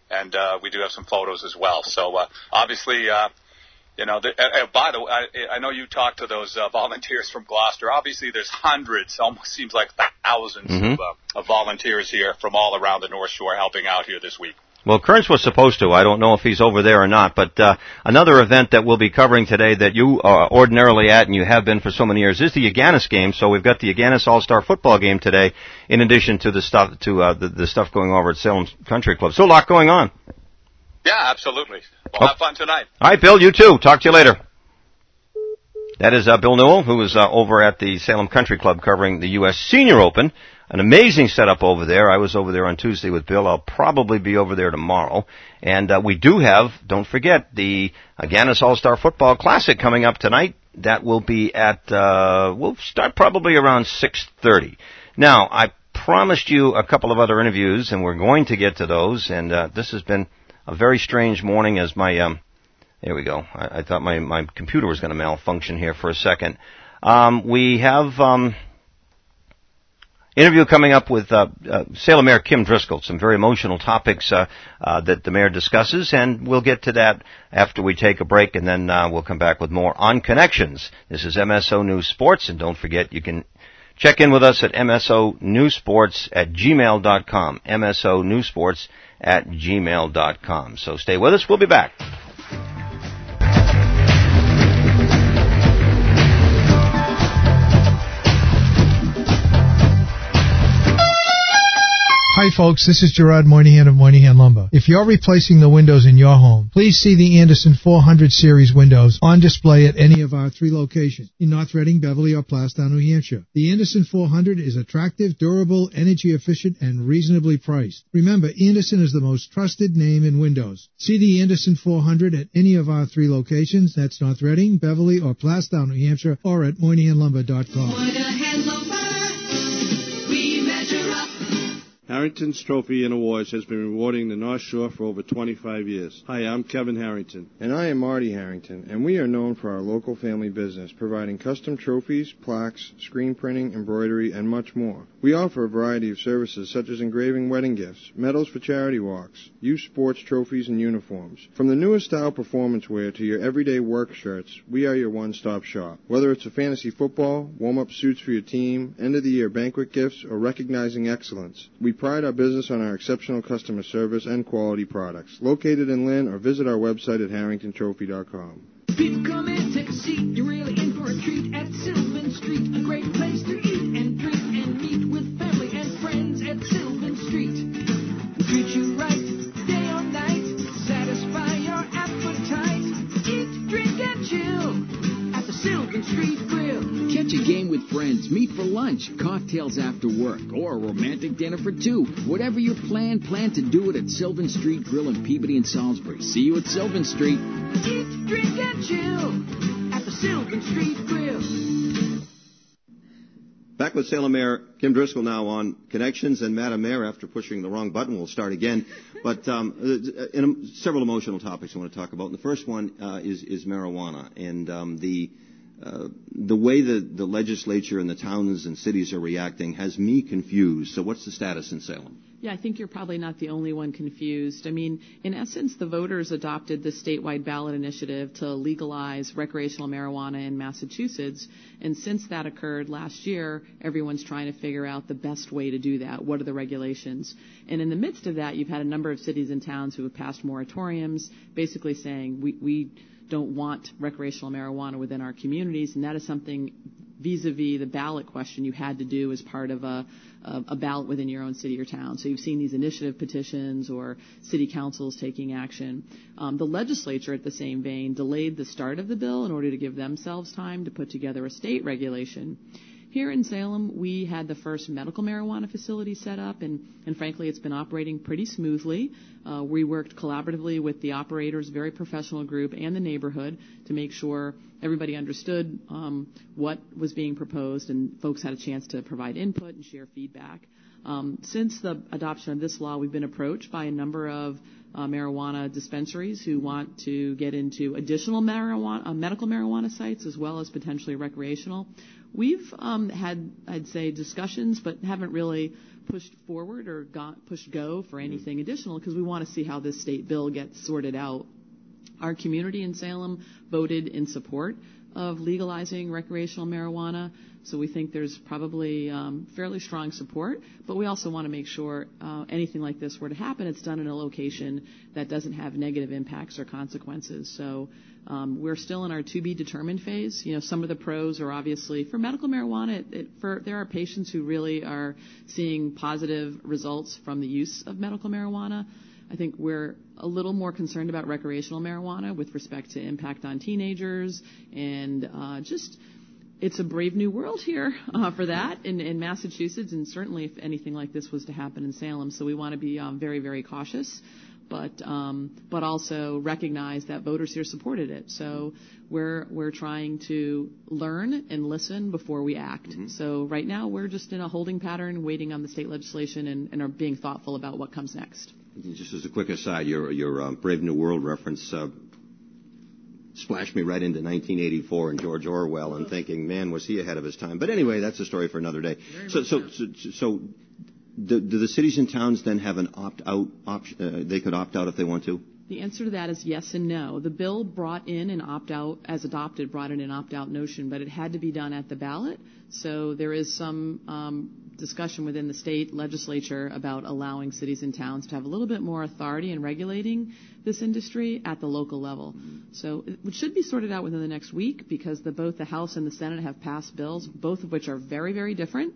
and uh, we do have some photos as well. So uh, obviously, uh, you know, the, uh, by the way, I, I know you talked to those uh, volunteers from Gloucester. Obviously, there's hundreds, almost seems like thousands mm-hmm. of, uh, of volunteers here from all around the North Shore helping out here this week. Well, Kearns was supposed to. I don't know if he's over there or not. But uh, another event that we'll be covering today that you are ordinarily at and you have been for so many years is the Yaganis game. So we've got the Yaganis All-Star Football game today, in addition to the stuff to uh, the, the stuff going over at Salem Country Club. So a lot going on. Yeah, absolutely. We'll oh. have fun tonight. All right, Bill. You too. Talk to you later. That is uh, Bill Newell, who is uh, over at the Salem Country Club covering the U S Senior Open. An amazing setup over there. I was over there on Tuesday with Bill. I'll probably be over there tomorrow. And uh, we do have, don't forget, the Yaganis All-Star Football Classic coming up tonight. That will be at, uh, we'll start probably around six thirty. Now, I promised you a couple of other interviews, and we're going to get to those. And uh, this has been a very strange morning as my, um, there we go. I, I thought my, my computer was going to malfunction here for a second. Um, we have... Um, Interview coming up with uh, uh, Salem Mayor Kim Driscoll. Some very emotional topics uh, uh, that the mayor discusses, and we'll get to that after we take a break, and then uh, we'll come back with more on Connections. This is M S O News Sports, and don't forget you can check in with us at M S O News Sports at gmail dot com. M S O News Sports at gmail dot com. So stay with us. We'll be back. Hi folks, this is Gerard Moynihan of Moynihan Lumber. If you're replacing the windows in your home, please see the Anderson four hundred series windows on display at any of our three locations in North Reading, Beverly, or Plastown, New Hampshire. The Anderson four hundred is attractive, durable, energy efficient, and reasonably priced. Remember, Anderson is the most trusted name in windows. See the Anderson four hundred at any of our three locations. That's North Reading, Beverly, or Plastown, New Hampshire, or at Moynihan Lumber dot com. Moynihan Lumber, we measure up. Harrington's Trophy and Awards has been rewarding the North Shore for over twenty-five years. Hi, I'm Kevin Harrington. And I am Marty Harrington, and we are known for our local family business, providing custom trophies, plaques, screen printing, embroidery, and much more. We offer a variety of services such as engraving wedding gifts, medals for charity walks, youth sports trophies, and uniforms. From the newest style performance wear to your everyday work shirts, we are your one-stop shop. Whether it's a fantasy football, warm-up suits for your team, end-of-the-year banquet gifts, or recognizing excellence, we pride our business on our exceptional customer service and quality products. Located in Lynn, or visit our website at harrington trophy dot com. People come in, take a seat. You're really in for a treat at Sylvan Street. A great place to eat and drink and meet with family and friends at Sylvan Street. We'll treat you right, day or night. Satisfy your appetite. Eat, drink, and chill at the Sylvan Street Grill. Catch a game with friends, meet for lunch, cocktails after work, or a romantic dinner for two. Whatever your plan, plan to do it at Sylvan Street Grill in Peabody and Salisbury. See you at Sylvan Street. Eat, drink, and chill at the Sylvan Street Grill. Back with Salem Mayor Kim Driscoll now on Connections, and Madam Mayor, after pushing the wrong button, will start again. But um, in a, several emotional topics I want to talk about. And the first one uh, is, is marijuana and um, the uh, the way the, the legislature and the towns and cities are reacting has me confused. So what's the status in Salem? Yeah, I think you're probably not the only one confused. I mean, in essence, the voters adopted the statewide ballot initiative to legalize recreational marijuana in Massachusetts. And since that occurred last year, everyone's trying to figure out the best way to do that. What are the regulations? And in the midst of that, you've had a number of cities and towns who have passed moratoriums, basically saying we, we don't want recreational marijuana within our communities. And that is something vis-a-vis the ballot question you had to do as part of a, a, a ballot within your own city or town. So you've seen these initiative petitions or city councils taking action. Um, the legislature, at the same vein, delayed the start of the bill in order to give themselves time to put together a state regulation. Here in Salem, we had the first medical marijuana facility set up, and, and frankly, it's been operating pretty smoothly. Uh, we worked collaboratively with the operators, very professional group, and the neighborhood to make sure everybody understood um, what was being proposed, and folks had a chance to provide input and share feedback. Um, since the adoption of this law, we've been approached by a number of uh, marijuana dispensaries who want to get into additional marijuana, uh, medical marijuana sites as well as potentially recreational. We've um, had, I'd say, discussions, but haven't really pushed forward or got pushed go for anything additional because we want to see how this state bill gets sorted out. Our community in Salem voted in support of legalizing recreational marijuana, so we think there's probably um, fairly strong support, but we also want to make sure uh, anything like this were to happen, it's done in a location that doesn't have negative impacts or consequences. So um, we're still in our to-be-determined phase. You know, some of the pros are obviously for medical marijuana. It, it, for there are patients who really are seeing positive results from the use of medical marijuana. I think we're a little more concerned about recreational marijuana with respect to impact on teenagers and uh, just it's a brave new world here uh, for that in, in Massachusetts, and certainly if anything like this was to happen in Salem. So we want to be um, very, very cautious, but um, but also recognize that voters here supported it. So we're we're trying to learn and listen before we act. Mm-hmm. So right now we're just in a holding pattern, waiting on the state legislation, and, and are being thoughtful about what comes next. Just as a quick aside, your your uh, Brave New World reference uh, splashed me right into nineteen eighty-four and George Orwell, and thinking, man, was he ahead of his time. But anyway, that's a story for another day. So, so, so, so, do, do the cities and towns then have an opt-out option? Uh, they could opt out if they want to? The answer to that is yes and no. The bill brought in an opt-out, as adopted, brought in an opt-out notion, but it had to be done at the ballot. So there is some um, discussion within the state legislature about allowing cities and towns to have a little bit more authority in regulating this industry at the local level. So it should be sorted out within the next week because the, both the House and the Senate have passed bills, both of which are very, very different.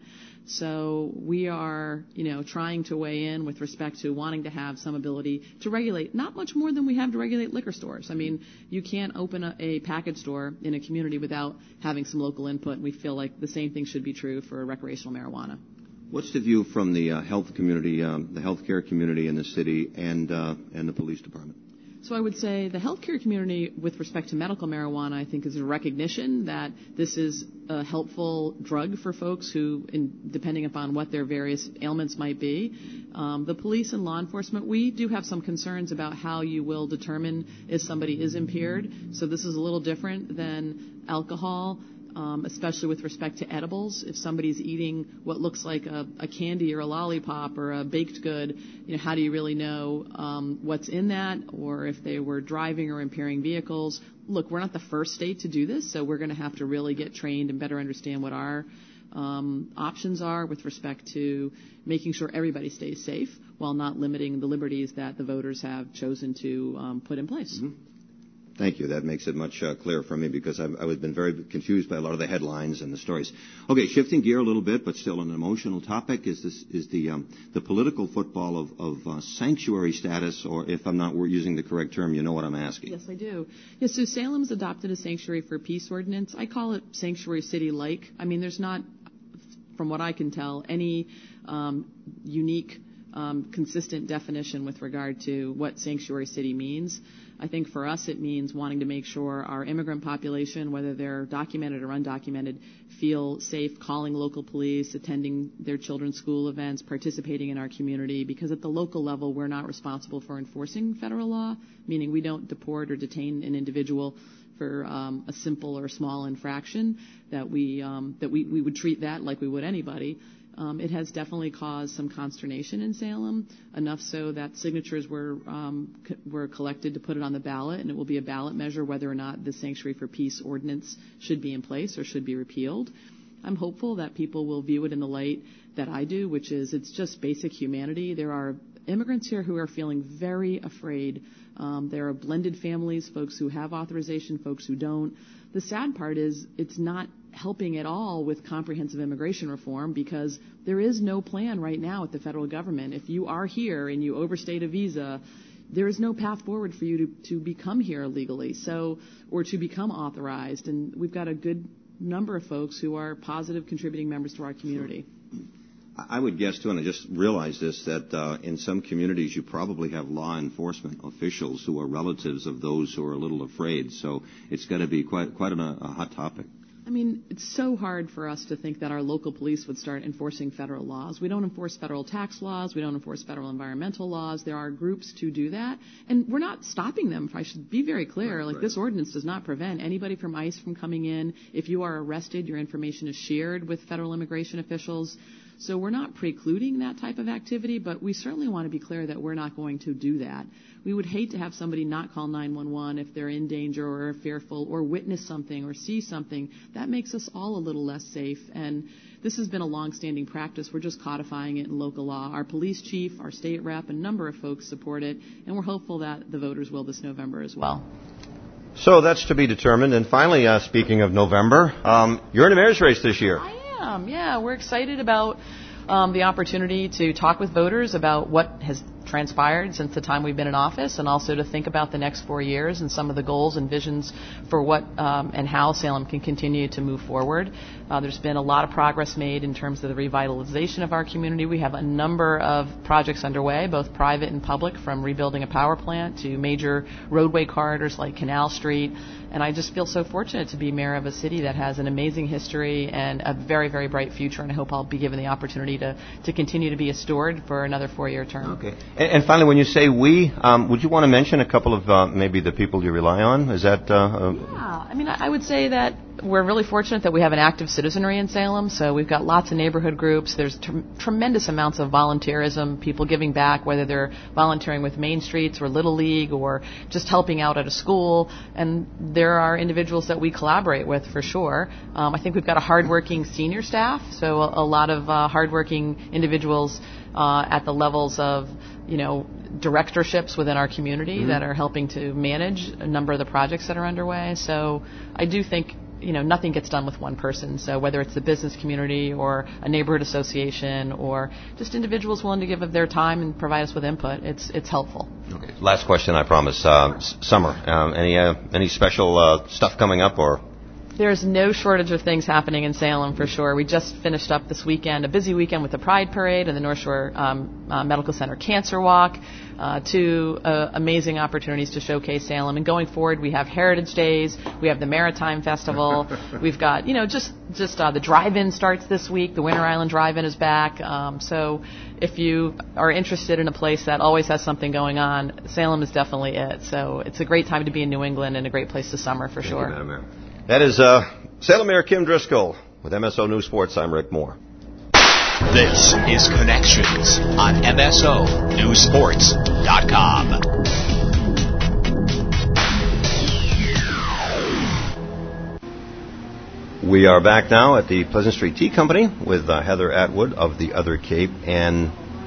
So we are, you know, trying to weigh in with respect to wanting to have some ability to regulate, not much more than we have to regulate liquor stores. I mean, you can't open a, a package store in a community without having some local input, and we feel like the same thing should be true for recreational marijuana. What's the view from the uh, health community, um, the healthcare community in the city, and uh, and the police department? So I would say the healthcare community with respect to medical marijuana, I think, is a recognition that this is a helpful drug for folks who, in, depending upon what their various ailments might be. Um, the police and law enforcement, we do have some concerns about how you will determine if somebody is impaired. So this is a little different than alcohol. Um, especially with respect to edibles. If somebody's eating what looks like a, a candy or a lollipop or a baked good, you know, how do you really know um, what's in that? Or if they were driving or impairing vehicles. Look, we're not the first state to do this, so we're going to have to really get trained and better understand what our um, options are with respect to making sure everybody stays safe while not limiting the liberties that the voters have chosen to um, put in place. Mm-hmm. Thank you. That makes it much uh, clearer for me because I've, I've been very confused by a lot of the headlines and the stories. Okay, shifting gear a little bit, but still an emotional topic is this is the um, the political football of, of uh, sanctuary status, or if I'm not using the correct term, you know what I'm asking. Yes, I do. Yes, so Salem's adopted a sanctuary for peace ordinance. I call it sanctuary city-like. I mean, there's not, from what I can tell, any um, unique Um, consistent definition with regard to what sanctuary city means. I think for us it means wanting to make sure our immigrant population, whether they're documented or undocumented, feel safe calling local police, attending their children's school events, participating in our community, because at the local level we're not responsible for enforcing federal law, meaning we don't deport or detain an individual for um, a simple or small infraction, that we um, that we, we would treat that like we would anybody. Um, it has definitely caused some consternation in Salem, enough so that signatures were um, co- were collected to put it on the ballot, and it will be a ballot measure whether or not the Sanctuary for Peace ordinance should be in place or should be repealed. I'm hopeful that people will view it in the light that I do, which is it's just basic humanity. There are immigrants here who are feeling very afraid. Um, there are blended families, folks who have authorization, folks who don't. The sad part is it's not helping at all with comprehensive immigration reform because there is no plan right now at the federal government. If you are here and you overstayed a visa, there is no path forward for you to, to become here legally, so or to become authorized. And we've got a good number of folks who are positive contributing members to our community. I would guess, too, and I just realized this, that uh, in some communities you probably have law enforcement officials who are relatives of those who are a little afraid. So it's got to be quite quite a, a hot topic. I mean, it's so hard for us to think that our local police would start enforcing federal laws. We don't enforce federal tax laws. We don't enforce federal environmental laws. There are groups to do that. And we're not stopping them. I should be very clear. Right, like, right. This ordinance does not prevent anybody from ICE from coming in. If you are arrested, your information is shared with federal immigration officials. So we're not precluding that type of activity, but we certainly want to be clear that we're not going to do that. We would hate to have somebody not call nine one one if they're in danger or are fearful or witness something or see something. That makes us all a little less safe. And this has been a long-standing practice. We're just codifying it in local law. Our police chief, our state rep, a number of folks support it, and we're hopeful that the voters will this November as well. So that's to be determined. And finally, uh, speaking of November, um, you're in a mayor's race this year. I am, yeah. We're excited about um, the opportunity to talk with voters about what has transpired since the time we've been in office, and also to think about the next four years and some of the goals and visions for what um, and how Salem can continue to move forward. Uh, there's been a lot of progress made in terms of the revitalization of our community. We have a number of projects underway, both private and public, from rebuilding a power plant to major roadway corridors like Canal Street. And I just feel so fortunate to be mayor of a city that has an amazing history and a very, very bright future. And I hope I'll be given the opportunity to, to continue to be a steward for another four-year term. Okay. And, and finally, when you say we, um, would you want to mention a couple of uh, maybe the people you rely on? Is that? Uh, uh, yeah. I mean, I, I would say that we're really fortunate that we have an active citizenry in Salem. So we've got lots of neighborhood groups. There's tr- tremendous amounts of volunteerism, people giving back, whether they're volunteering with Main Streets or Little League or just helping out at a school. And there are individuals that we collaborate with for sure. Um, I think we've got a hardworking senior staff, so a, a lot of uh, hardworking individuals uh, at the levels of, you know, directorships within our community mm-hmm. that are helping to manage a number of the projects that are underway. So I do think, you know, nothing gets done with one person. So whether it's the business community or a neighborhood association or just individuals willing to give of their time and provide us with input, it's it's helpful. Okay. Last question, I promise. Uh, s- summer, um, any uh, any special uh, stuff coming up or? There's no shortage of things happening in Salem for sure. We just finished up this weekend, a busy weekend with the Pride Parade and the North Shore um, uh, Medical Center Cancer Walk, uh, two uh, amazing opportunities to showcase Salem. And going forward, we have Heritage Days, we have the Maritime Festival, we've got, you know, just, just uh, the drive-in starts this week, the Winter Island Drive-In is back. Um, so if you are interested in a place that always has something going on, Salem is definitely it. So it's a great time to be in New England and a great place to summer for Thank sure. You, Madam Mayor. That is uh, Salem Mayor Kim Driscoll with M S O News Sports. I'm Rick Moore. This is Connections on M S O News Sports dot com. We are back now at the Pleasant Street Tea Company with uh, Heather Atwood of the Other Cape and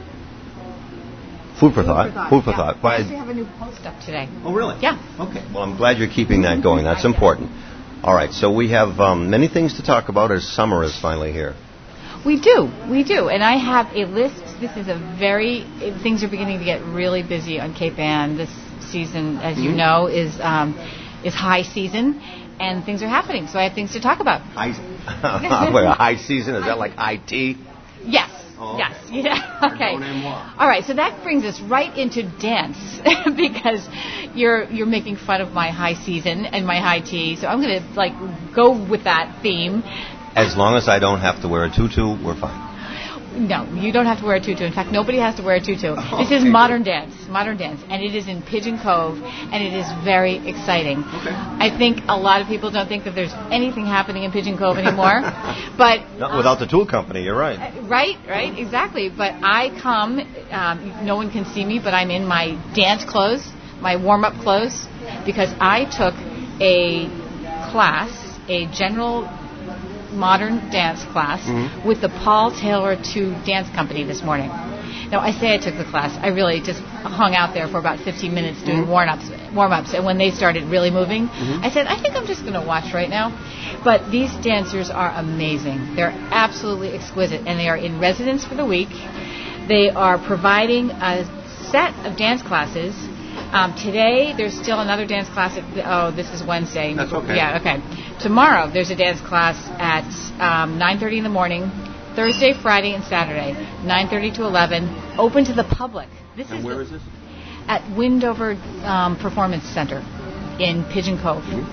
Food for Thought. Food for Thought. Food for yeah. Thought. We actually have a new post up today. Oh, really? Yeah. Okay. Well, I'm glad you're keeping that going. That's important. All right. So we have um, many things to talk about as summer is finally here. We do. We do. And I have a list. This is a very, things are beginning to get really busy on Cape Ann. This season, as you know, is um, is high season. And things are happening. So I have things to talk about. High, wait, a high season? Is that like high tea? Yes. Oh, yes. Yeah. Okay. All right. So that brings us right into dance because you're you're making fun of my high season and my high tea. So I'm going to like go with that theme. As long as I don't have to wear a tutu, we're fine. No, you don't have to wear a tutu. In fact, nobody has to wear a tutu. Oh, this is okay, modern good. dance, modern dance, and it is in Pigeon Cove, and it is very exciting. Okay. I think a lot of people don't think that there's anything happening in Pigeon Cove anymore, but not without the tool company. You're right. Right, right, exactly. But I come. Um, no one can see me, but I'm in my dance clothes, my warm-up clothes, because I took a class, a general modern dance class mm-hmm. with the Paul Taylor two Dance Company this morning. Now, I say I took the class. I really just hung out there for about fifteen minutes doing mm-hmm. warm-ups, warm-ups, and when they started really moving, mm-hmm. I said, I think I'm just going to watch right now. But these dancers are amazing. They're absolutely exquisite, and they are in residence for the week. They are providing a set of dance classes. Um, today, there's still another dance class. At, oh, this is Wednesday. That's okay. Yeah, okay. Tomorrow, there's a dance class at um, nine thirty in the morning. Thursday, Friday, and Saturday, nine thirty to eleven, open to the public. This and is where the, is this? At Windover um, Performance Center in Pigeon Cove. Mm-hmm.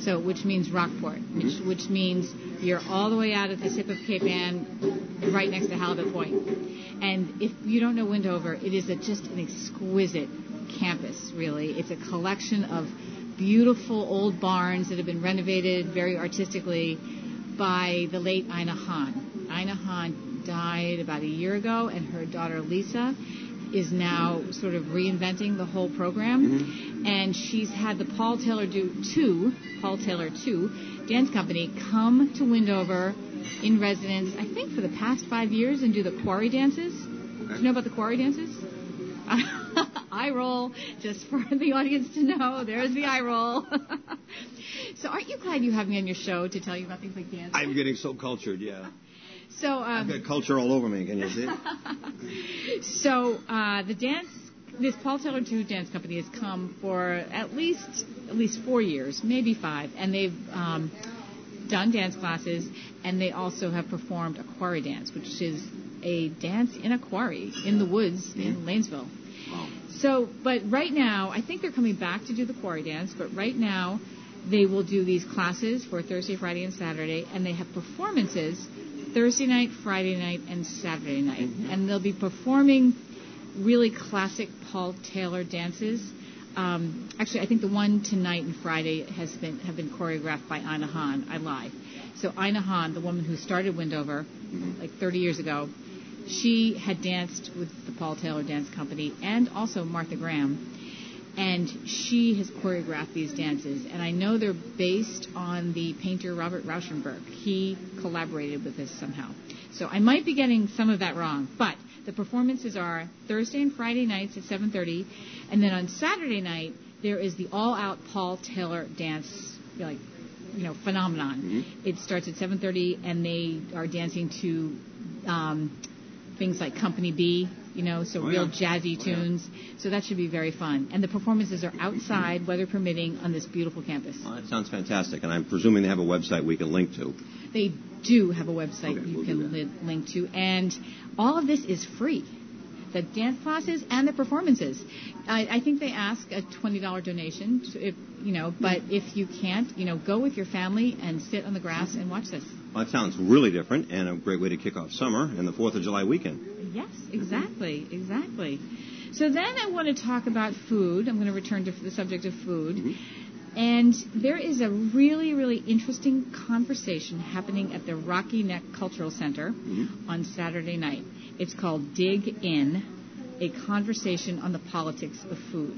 So, which means Rockport, which, Mm-hmm. which means you're all the way out at the tip of Cape Ann, right next to Halibut Point. And if you don't know Windover, it is a, just an exquisite campus, really. It's a collection of beautiful old barns that have been renovated very artistically by the late Ina Hahn. Ina Hahn died about a year ago, and her daughter Lisa is now sort of reinventing the whole program. Mm-hmm. And she's had the Paul Taylor do two, Paul Taylor two dance company come to Windover in residence, I think for the past five years, and do the quarry dances. Okay. Do you know about the quarry dances? Eye roll, just for the audience to know. There's the eye roll. So aren't you glad you have me on your show to tell you about things like dance? I'm getting so cultured, yeah. So um, I've got culture all over me, can you see it? So uh, the dance, this Paul Taylor two dance company has come for at least at least four years, maybe five, and they've um, done dance classes, and they also have performed a quarry dance, which is a dance in a quarry in the woods mm-hmm. in Lanesville. Wow. So, but right now, I think they're coming back to do the quarry dance, but right now they will do these classes for Thursday, Friday, and Saturday, and they have performances Thursday night, Friday night, and Saturday night. Mm-hmm. And they'll be performing really classic Paul Taylor dances. Um, actually, I think the one tonight and Friday has been have been choreographed by Ina Hahn. I lie. So Ina Hahn, the woman who started Windover mm-hmm. like thirty years ago, she had danced with the Paul Taylor Dance Company and also Martha Graham. And she has choreographed these dances. And I know they're based on the painter Robert Rauschenberg. He collaborated with this somehow. So I might be getting some of that wrong. But the performances are Thursday and Friday nights at seven thirty. And then on Saturday night, there is the all-out Paul Taylor dance, like, you know, phenomenon. Mm-hmm. It starts at seven thirty, and they are dancing to um, things like Company B, you know, so oh, real yeah. jazzy oh, tunes. Yeah. So that should be very fun. And the performances are outside, weather permitting, on this beautiful campus. Well, that sounds fantastic. And I'm presuming they have a website we can link to. They do have a website okay, you we'll can li- link to. And all of this is free. The dance classes and the performances. I, I think they ask a twenty dollars donation, to, if, you know, but if you can't, you know, go with your family and sit on the grass and watch this. Well, that sounds really different and a great way to kick off summer and the fourth of July weekend. Yes, exactly, exactly. So then I want to talk about food. I'm going to return to the subject of food. Mm-hmm. And there is a really, really interesting conversation happening at the Rocky Neck Cultural Center mm-hmm. on Saturday night. It's called Dig In, a conversation on the politics of food.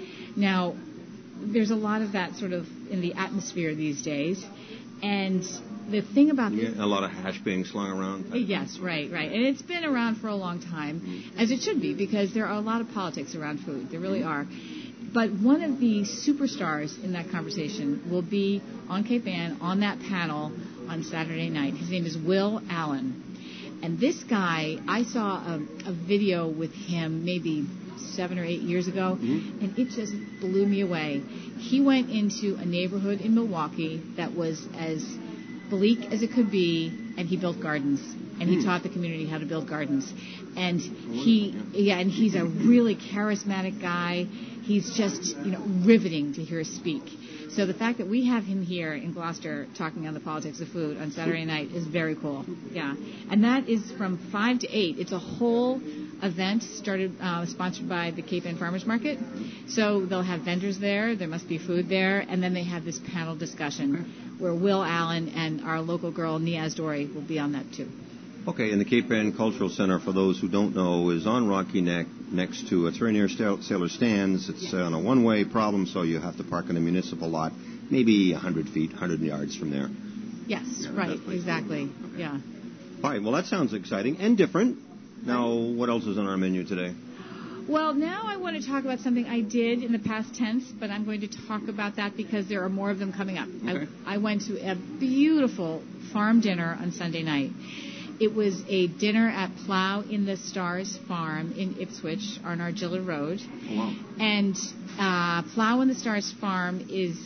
Now, there's a lot of that sort of in the atmosphere these days. And the thing about yeah, a lot of hash being slung around. Yes, right, right. And it's been around for a long time, mm-hmm. as it should be, because there are a lot of politics around food. There really are. But one of the superstars in that conversation will be on Cape Ann on that panel on Saturday night. His name is Will Allen. And this guy, I saw a, a video with him maybe seven or eight years ago, mm-hmm. and it just blew me away. He went into a neighborhood in Milwaukee that was as bleak as it could be, and he built gardens. And he mm. taught the community how to build gardens. And he, yeah, and he's a really charismatic guy. He's just, you know, riveting to hear speak. So the fact that we have him here in Gloucester talking on the politics of food on Saturday night is very cool. Yeah. And that is from five to eight. It's a whole event started, uh, sponsored by the Cape Ann Farmers Market. So they'll have vendors there. There must be food there. And then they have this panel discussion okay. where Will Allen and our local girl, Niaz Dory, will be on that too. Okay, and the Cape Ann Cultural Center, for those who don't know, is on Rocky Neck next to, it's very near Sailor Stands. It's yes. on a one-way problem, so you have to park in a municipal lot, maybe one hundred feet, one hundred yards from there. Yes, yeah, right, exactly, okay. yeah. All right, well, that sounds exciting and different. Now, what else is on our menu today? Well, now I want to talk about something I did in the past tense, but I'm going to talk about that because there are more of them coming up. Okay. I, I went to a beautiful farm dinner on Sunday night. It was a dinner at Plow in the Stars Farm in Ipswich on Argilla Road. Oh, wow. And uh, Plow in the Stars Farm is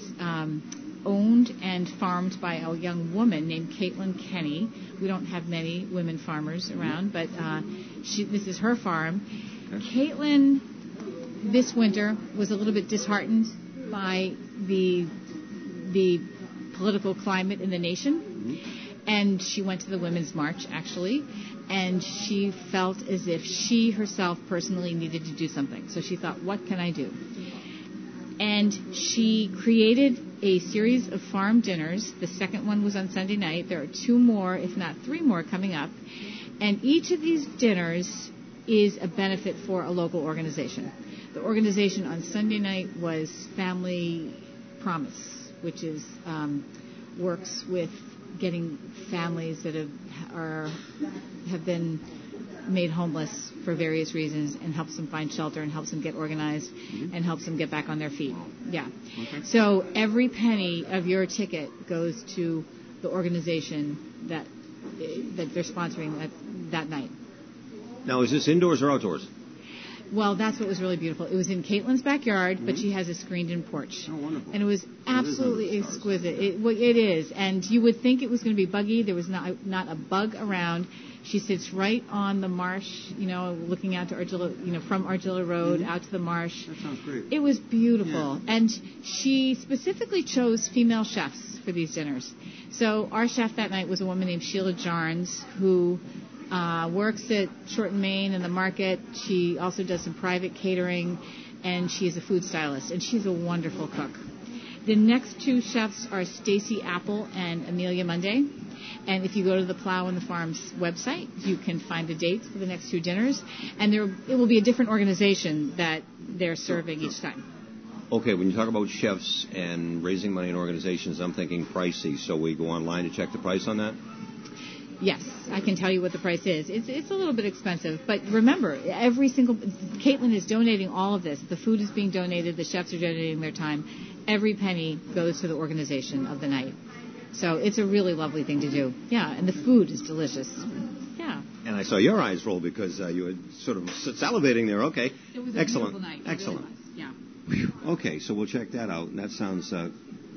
um, owned and farmed by a young woman named Caitlin Kenny. We don't have many women farmers around, but uh, she, this is her farm. Okay. Caitlin, this winter, was a little bit disheartened by the the political climate in the nation. And she went to the Women's March, actually, and she felt as if she herself personally needed to do something. So she thought, what can I do? And she created a series of farm dinners. The second one was on Sunday night. There are two more, if not three more, coming up. And each of these dinners is a benefit for a local organization. The organization on Sunday night was Family Promise, which is um, works with getting families that have are have been made homeless for various reasons and helps them find shelter and helps them get organized mm-hmm. and helps them get back on their feet. Yeah. Okay. So every penny of your ticket goes to the organization that that they're sponsoring that that night. Now, is this indoors or outdoors? Well, that's what was really beautiful. It was in Caitlin's backyard, mm-hmm. but she has a screened-in porch. Oh, wonderful. And it was absolutely it exquisite. It, well, it is. And you would think it was going to be buggy. There was not not a bug around. She sits right on the marsh, you know, looking out to Argilla, you know, from Argilla Road mm-hmm. out to the marsh. That sounds great. It was beautiful. Yeah. And she specifically chose female chefs for these dinners. So our chef that night was a woman named Sheila Jarnes, who Uh, works at Short and Main in the market. She also does some private catering, and she is a food stylist, and she's a wonderful cook. The next two chefs are Stacy Apple and Amelia Monday, and if you go to the Plow and the Farms website, you can find the dates for the next two dinners, and there it will be a different organization that they're serving each time. Okay, when you talk about chefs and raising money in organizations, I'm thinking pricey, so we go online to check the price on that? Yes, I can tell you what the price is. It's it's a little bit expensive, but remember, every single Caitlin is donating all of this. The food is being donated. The chefs are donating their time. Every penny goes to the organization of the night. So it's a really lovely thing to do. Yeah, and the food is delicious. Yeah. And I saw your eyes roll because uh, you were sort of salivating there. Okay. It was a Excellent. beautiful night. It Excellent. Really was. Yeah. Okay, so we'll check that out. And that sounds uh,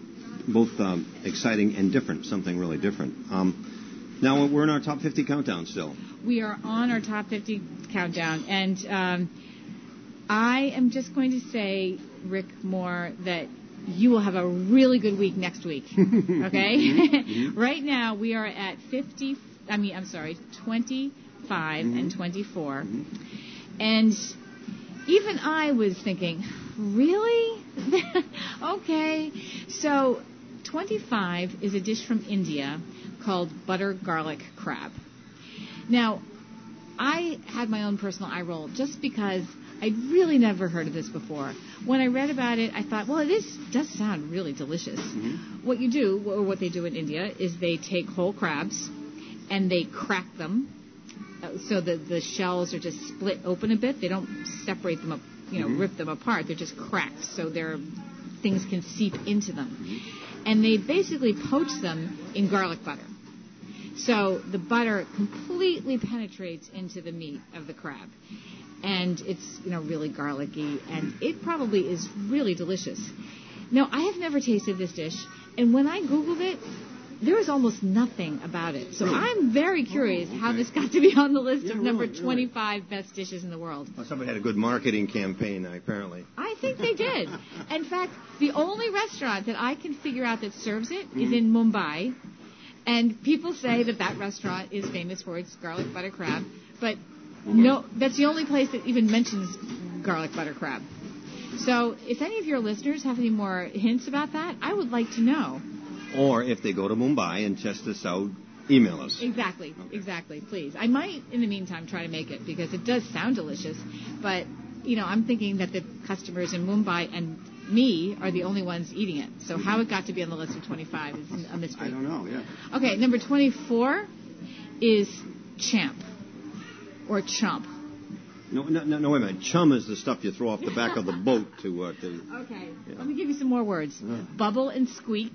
both um, exciting and different. Something really different. Um, Now, we're in our top fifty countdown still. We are on our top fifty countdown. And um, I am just going to say, Rick Moore, that you will have a really good week next week. Okay? Mm-hmm. Right now, we are at fifty, I mean, I'm sorry, twenty-five mm-hmm. and twenty-four. Mm-hmm. And even I was thinking, really? Okay. So twenty-five is a dish from India called butter garlic crab. Now, I had my own personal eye roll just because I'd really never heard of this before. When I read about it, I thought, well, it is, does sound really delicious. Mm-hmm. What you do, or what they do in India, is they take whole crabs and they crack them so that the shells are just split open a bit. They don't separate them up, you know, mm-hmm. rip them apart. They're just cracked so their things can seep into them. Mm-hmm. And they basically poach them in garlic butter. So the butter completely penetrates into the meat of the crab. And it's, you know, really garlicky, and it probably is really delicious. Now, I have never tasted this dish, and when I Googled it, there was almost nothing about it. So I'm very curious oh, okay. how this got to be on the list yeah, of number right, twenty-five right. best dishes in the world. Well, somebody had a good marketing campaign, apparently. I think they did. In fact, the only restaurant that I can figure out that serves it mm. is in Mumbai. And people say that that restaurant is famous for its garlic butter crab. But no, that's the only place that even mentions garlic butter crab. So if any of your listeners have any more hints about that, I would like to know. Or if they go to Mumbai and test this out, email us. Exactly, okay. exactly, please. I might, in the meantime, try to make it because it does sound delicious. But, you know, I'm thinking that the customers in Mumbai and me are the only ones eating it. So how it got to be on the list of twenty-five is a mystery. I don't know, yeah. Okay, number twenty-four is champ or chump. No, no, no, no, wait a minute. Chum is the stuff you throw off the back of the boat to... Uh, to okay, yeah. Let me give you some more words. Uh. Bubble and squeak.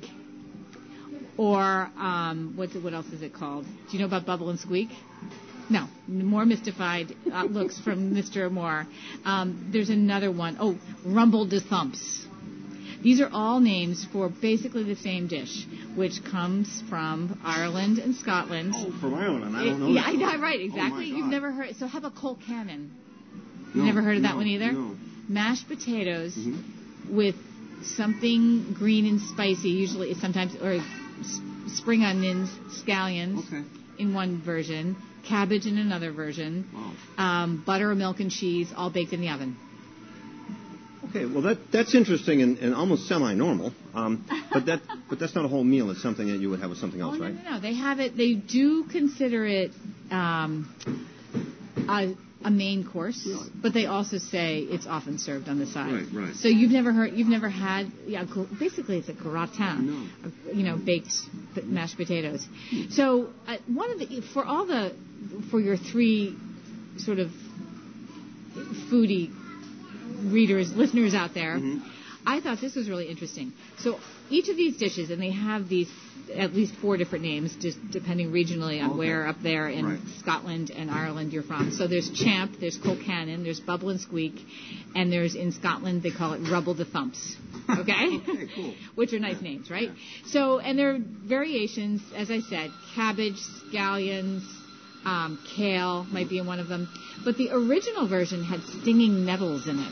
Or um, what, what else is it called? Do you know about bubble and squeak? No, more mystified uh, looks from Mister Moore. Um, there's another one. Oh, rumble de thumps. These are all names for basically the same dish, which comes from Ireland and Scotland. Oh, from Ireland. I don't know it, that. Yeah, right, exactly. Oh, You've never heard. So how about colcannon? No, You've never heard of that no, one either? No. Mashed potatoes mm-hmm. with something green and spicy. Usually, it's sometimes or s- spring onions, scallions Okay. in one version, cabbage in another version, Wow. um, butter, milk, and cheese, all baked in the oven. Okay, well that that's interesting and, and almost semi-normal. Um, but that but that's not a whole meal. It's something that you would have with something else, Oh, no, right? no, no. They have it. They do consider it um, a, a main course, Really? but they also say it's often served on the side. Right, right. So you've never heard, you've never had, yeah. gr- Basically, it's a gratin, No. of, you know, baked p- mashed potatoes. So uh, one of the for all the for your three sort of foodie readers, listeners out there. Mm-hmm. I thought this was really interesting. So each of these dishes, and they have these at least four different names, just depending regionally on Okay. where up there in Right. Scotland and Ireland you're from. So there's champ, there's Colcannon, there's bubble and squeak, and there's in Scotland they call it rubble de thumps. Okay? Okay, cool. Which are nice names, right? So, and there are variations, as I said, cabbage, scallions, um, kale might be in one of them. But the original version had stinging nettles in it.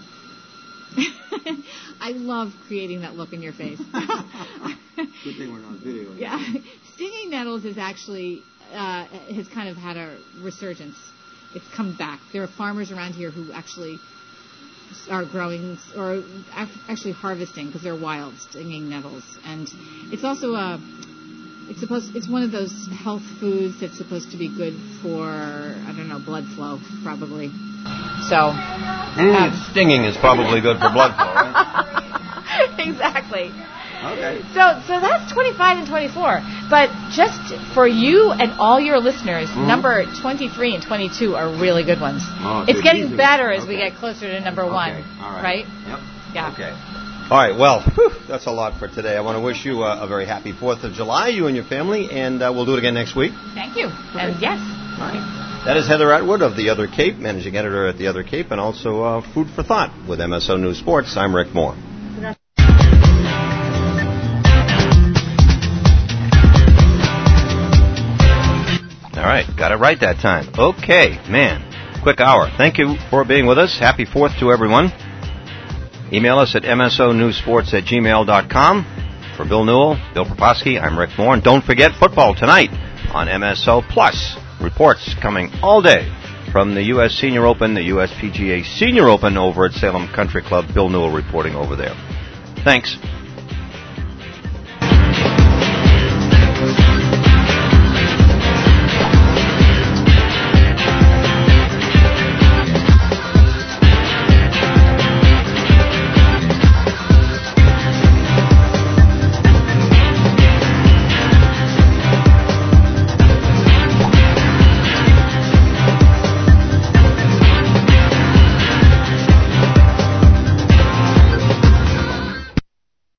I love creating that look in your face. Good thing we're not video. Yeah. Stinging nettles is actually, uh, has kind of had a resurgence. It's come back. There are farmers around here who actually are growing or ac- actually harvesting because they're wild stinging nettles. And it's also a, it's supposed, it's one of those health foods that's supposed to be good for, I don't know, blood flow, probably. So. Mm, um, stinging is probably good for blood flow, right? Exactly. Okay. So, so that's twenty-five and twenty-four. But just for you and all your listeners, Mm-hmm. number twenty-three and twenty-two are really good ones. Oh, it's good. getting Easy. better as we Okay. get closer to number Okay. one. All right. Right? Yep. Yeah. Okay. All right, well, whew, that's a lot for today. I want to wish you a, a very happy fourth of July, you and your family, and uh, we'll do it again next week. Thank you. And yes. All right. That is Heather Atwood of The Other Cape, managing editor at The Other Cape, and also uh, Food for Thought with M S O News Sports. I'm Rick Moore. All right, got it right that time. Okay, man, quick hour. Thank you for being with us. Happy fourth to everyone. Email us at m s o news sports at gmail dot com. For Bill Newell, Bill Proposki, I'm Rick Moore. And don't forget football tonight on M S O Plus. Reports coming all day from the U S Senior Open, the U S P G A Senior Open over at Salem Country Club. Bill Newell reporting over there. Thanks.